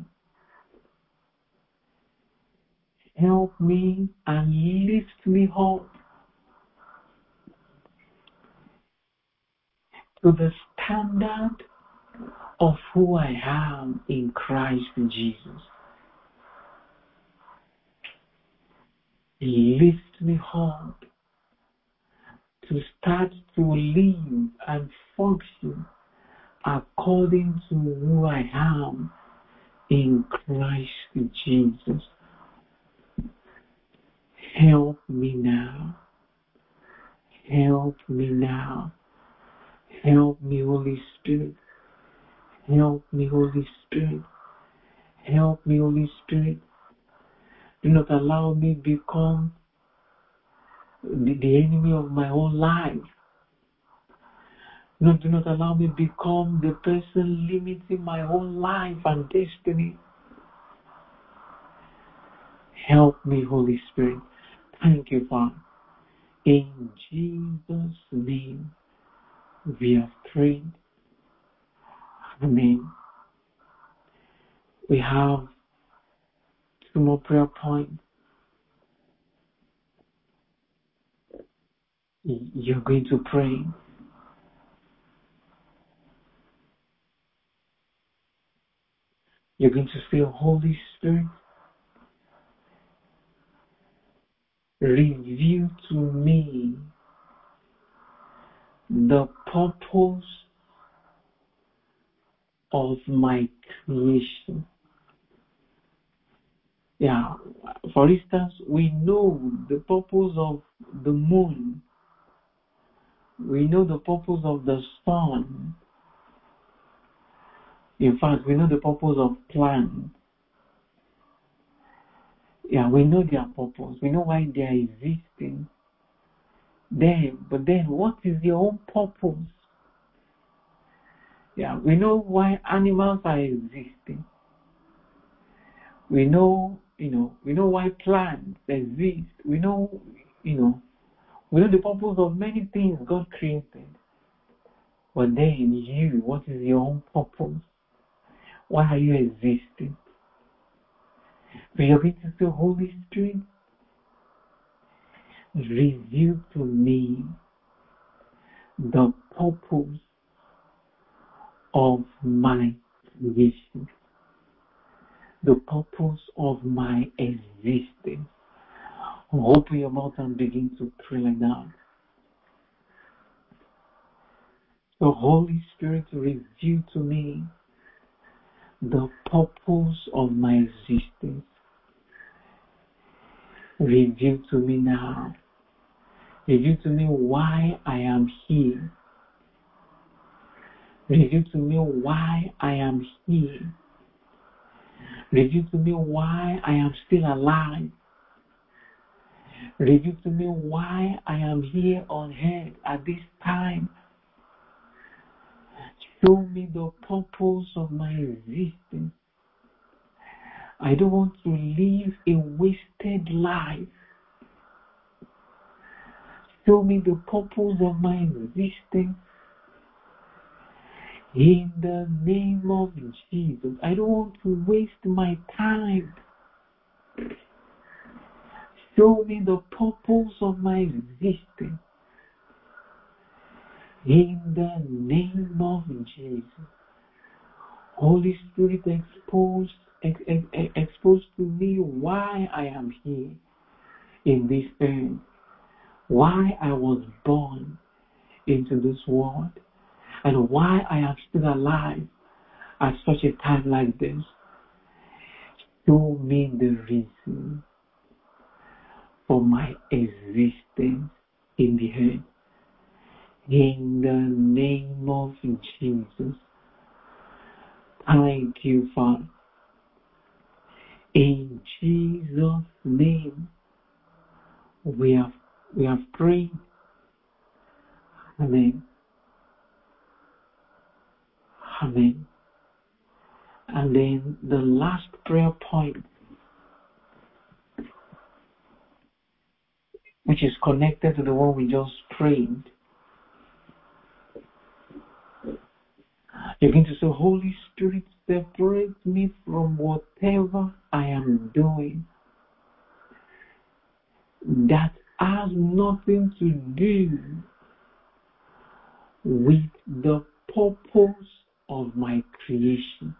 Help me and lift me up to the standard of who I am in Christ Jesus. Lift me up to start to live and function according to who I am in Christ Jesus. Help me now. Help me now. Help me, Holy Spirit. Help me, Holy Spirit. Help me, Holy Spirit. Do not allow me become the enemy of my own life. No, do not allow me become the person limiting my own life and destiny. Help me, Holy Spirit. Thank you, Father. In Jesus' name, we have prayed. Amen. We have 2 more prayer points. You're going to pray. You're going to say, Holy Spirit, reveal to me the purpose of my creation. Yeah, for instance, we know the purpose of the moon. We know the purpose of the sun. In fact, we know the purpose of plants. Yeah, we know their purpose. We know why they are existing. But then, what is their own purpose? Yeah, we know why animals are existing. We know why plants exist. We know the purpose of many things God created. But then you, what is your own purpose? Why are you existing? So you're going to say, Holy Spirit, reveal to me the purpose of my creation, the purpose of my existence. Open your mouth and begin to pray like that. The Holy Spirit, reveal to me the purpose of my existence. Reveal to me now. Reveal to me why I am here. Reveal to me why I am here. Reveal to me why I am still alive. Reveal to me why I am here on earth at this time. Show me the purpose of my existence. I don't want to live a wasted life. Show me the purpose of my existence. In the name of Jesus, I don't want to waste my time. Show me the purpose of my existence. In the name of Jesus. Holy Spirit, expose to me why I am here in this earth, why I was born into this world, and why I am still alive at such a time like this. Show me the reason for my existence in the earth. In the name of Jesus. Thank you, Father. In Jesus' name, we have prayed. Amen. Amen. And then the last prayer point, which is connected to the one we just prayed. You're going to say, Holy Spirit, separate me from whatever I am doing that has nothing to do with the purpose of my creation.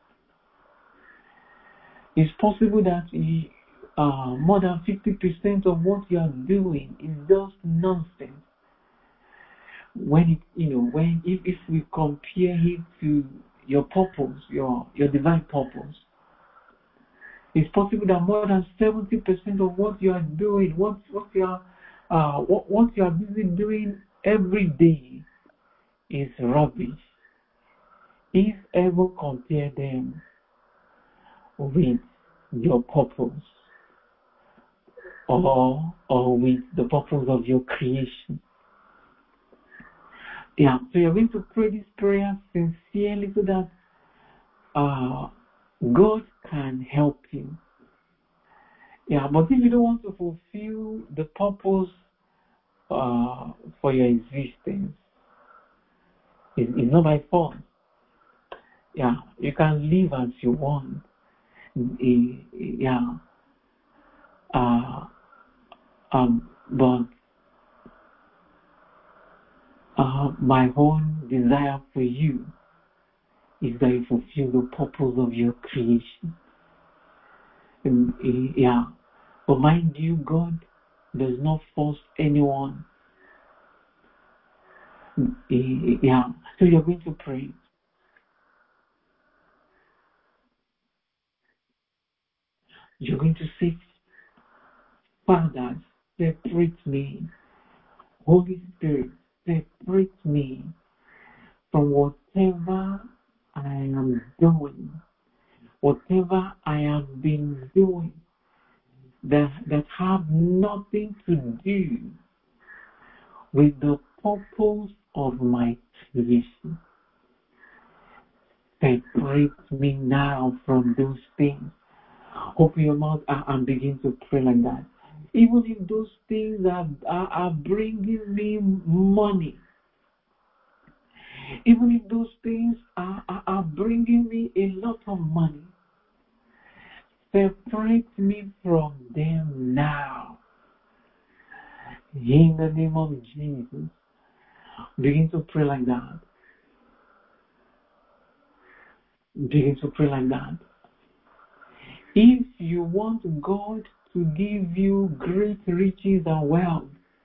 It's possible that more than 50% of what you are doing is just nonsense. If we compare it to your purpose, your divine purpose, it's possible that more than 70% of what you are doing, what you are busy doing every day, is rubbish. If ever compare them with your purpose or with the purpose of your creation. Yeah, so you're going to pray this prayer sincerely so that God can help you. Yeah, but if you don't want to fulfill the purpose for your existence, it's not by force. Yeah, you can live as you want. Yeah. But my own desire for you is that you fulfill the purpose of your creation. Yeah. But mind you, God does not force anyone. Yeah. So you're going to pray. You're going to say, Father, separate me. Holy Spirit, separate me from whatever I am doing, whatever I have been doing that have nothing to do with the purpose of my creation. Separate me now from those things. Open your mouth and begin to pray like that. Even if those things are bringing me money, even if those things are bringing me a lot of money, separate me from them now. In the name of Jesus, begin to pray like that. Begin to pray like that. If you want God to give you great riches and wealth,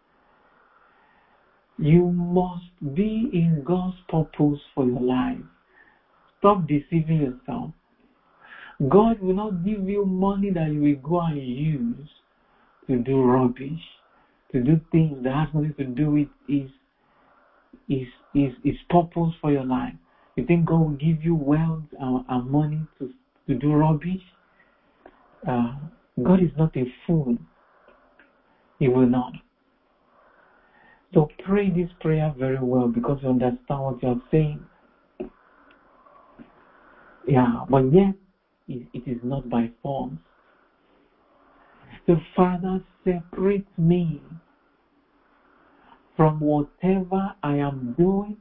you must be in God's purpose for your life. Stop deceiving yourself. God will not give you money that you will go and use to do rubbish, to do things that have nothing to do with his purpose for your life. You think God will give you wealth and money to do rubbish? God is not a fool. He will not. So pray this prayer very well because you understand what you are saying. Yeah, but yet it is not by force. So Father, separate me from whatever I am doing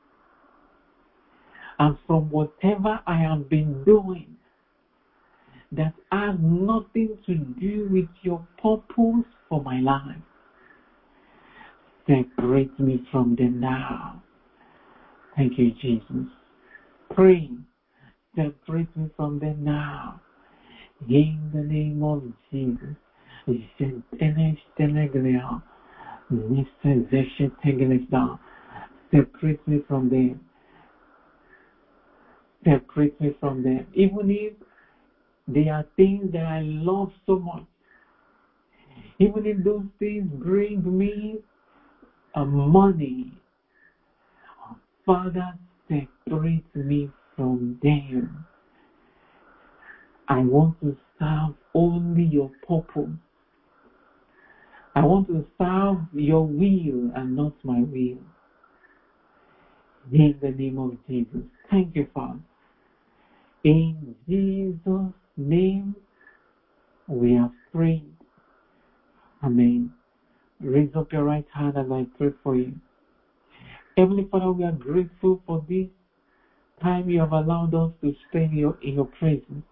and from whatever I have been doing that has nothing to do with your purpose for my life. Separate me from them now. Thank you, Jesus. Pray. Separate me from them now. In the name of Jesus. Separate me from them. Separate me from them. Even if they are things that I love so much. Even if those things bring me money. Father, separate me from them. I want to serve only your purpose. I want to serve your will and not my will. In the name of Jesus. Thank you, Father. In Jesus' name, we have prayed. Amen. Raise up your right hand as I pray for you. Heavenly Father, we are grateful for this time you have allowed us to spend in your presence.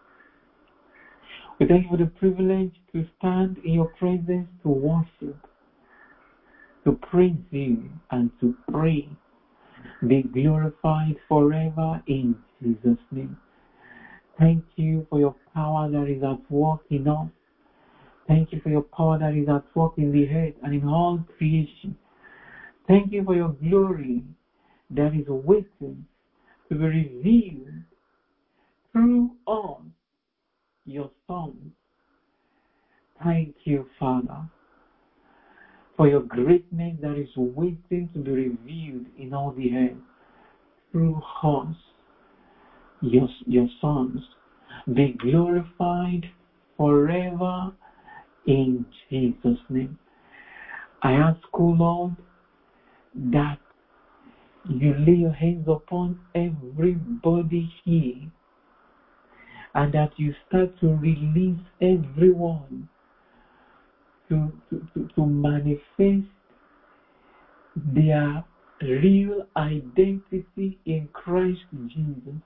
We thank you for the privilege to stand in your presence, to worship, to praise you, and to pray. Be glorified forever in Jesus' name. Thank you for your power that is at work in us. Thank you for your power that is at work in the earth and in all creation. Thank you for your glory that is waiting to be revealed through us, your Son. Thank you, Father, for your greatness that is waiting to be revealed in all the earth through us, your sons. Be glorified forever in Jesus' name. I ask, O Lord, that you lay your hands upon everybody here and that you start to release everyone to manifest their real identity in Christ Jesus.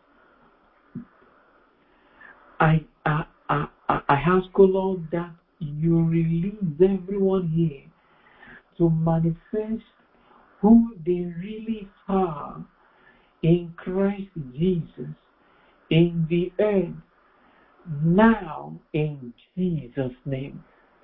I ask, O Lord, that you release everyone here to manifest who they really are in Christ Jesus in the earth now in Jesus' name.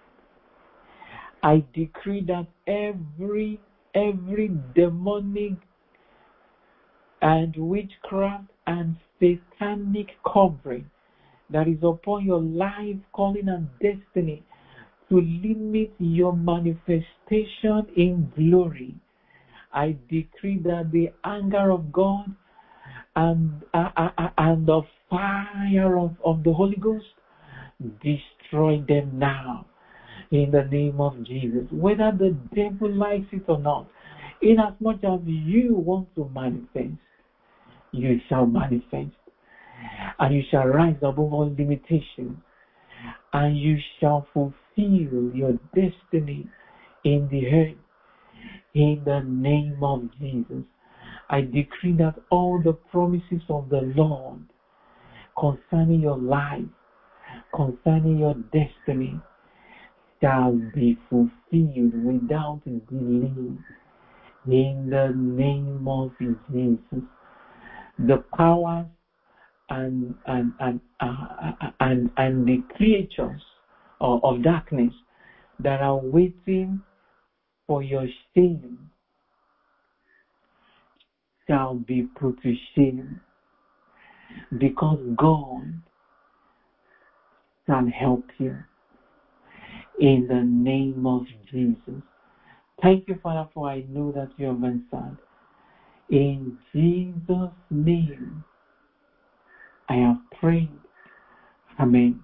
I decree that every demonic and witchcraft and satanic covering that is upon your life, calling, and destiny to limit your manifestation in glory, I decree that the anger of God and the fire of the Holy Ghost destroy them now in the name of Jesus. Whether the devil likes it or not, in as much as you want to manifest, you shall manifest, and you shall rise above all limitations, and you shall fulfill your destiny in the earth in the name of Jesus. I decree that all the promises of the Lord concerning your life, concerning your destiny, shall be fulfilled without delay in the name of Jesus. The powers and the creatures of darkness that are waiting for your shame shall be put to shame, because God shall help you in the name of Jesus. Thank you, Father, for I know that you have answered. In Jesus' name, I have prayed. Amen.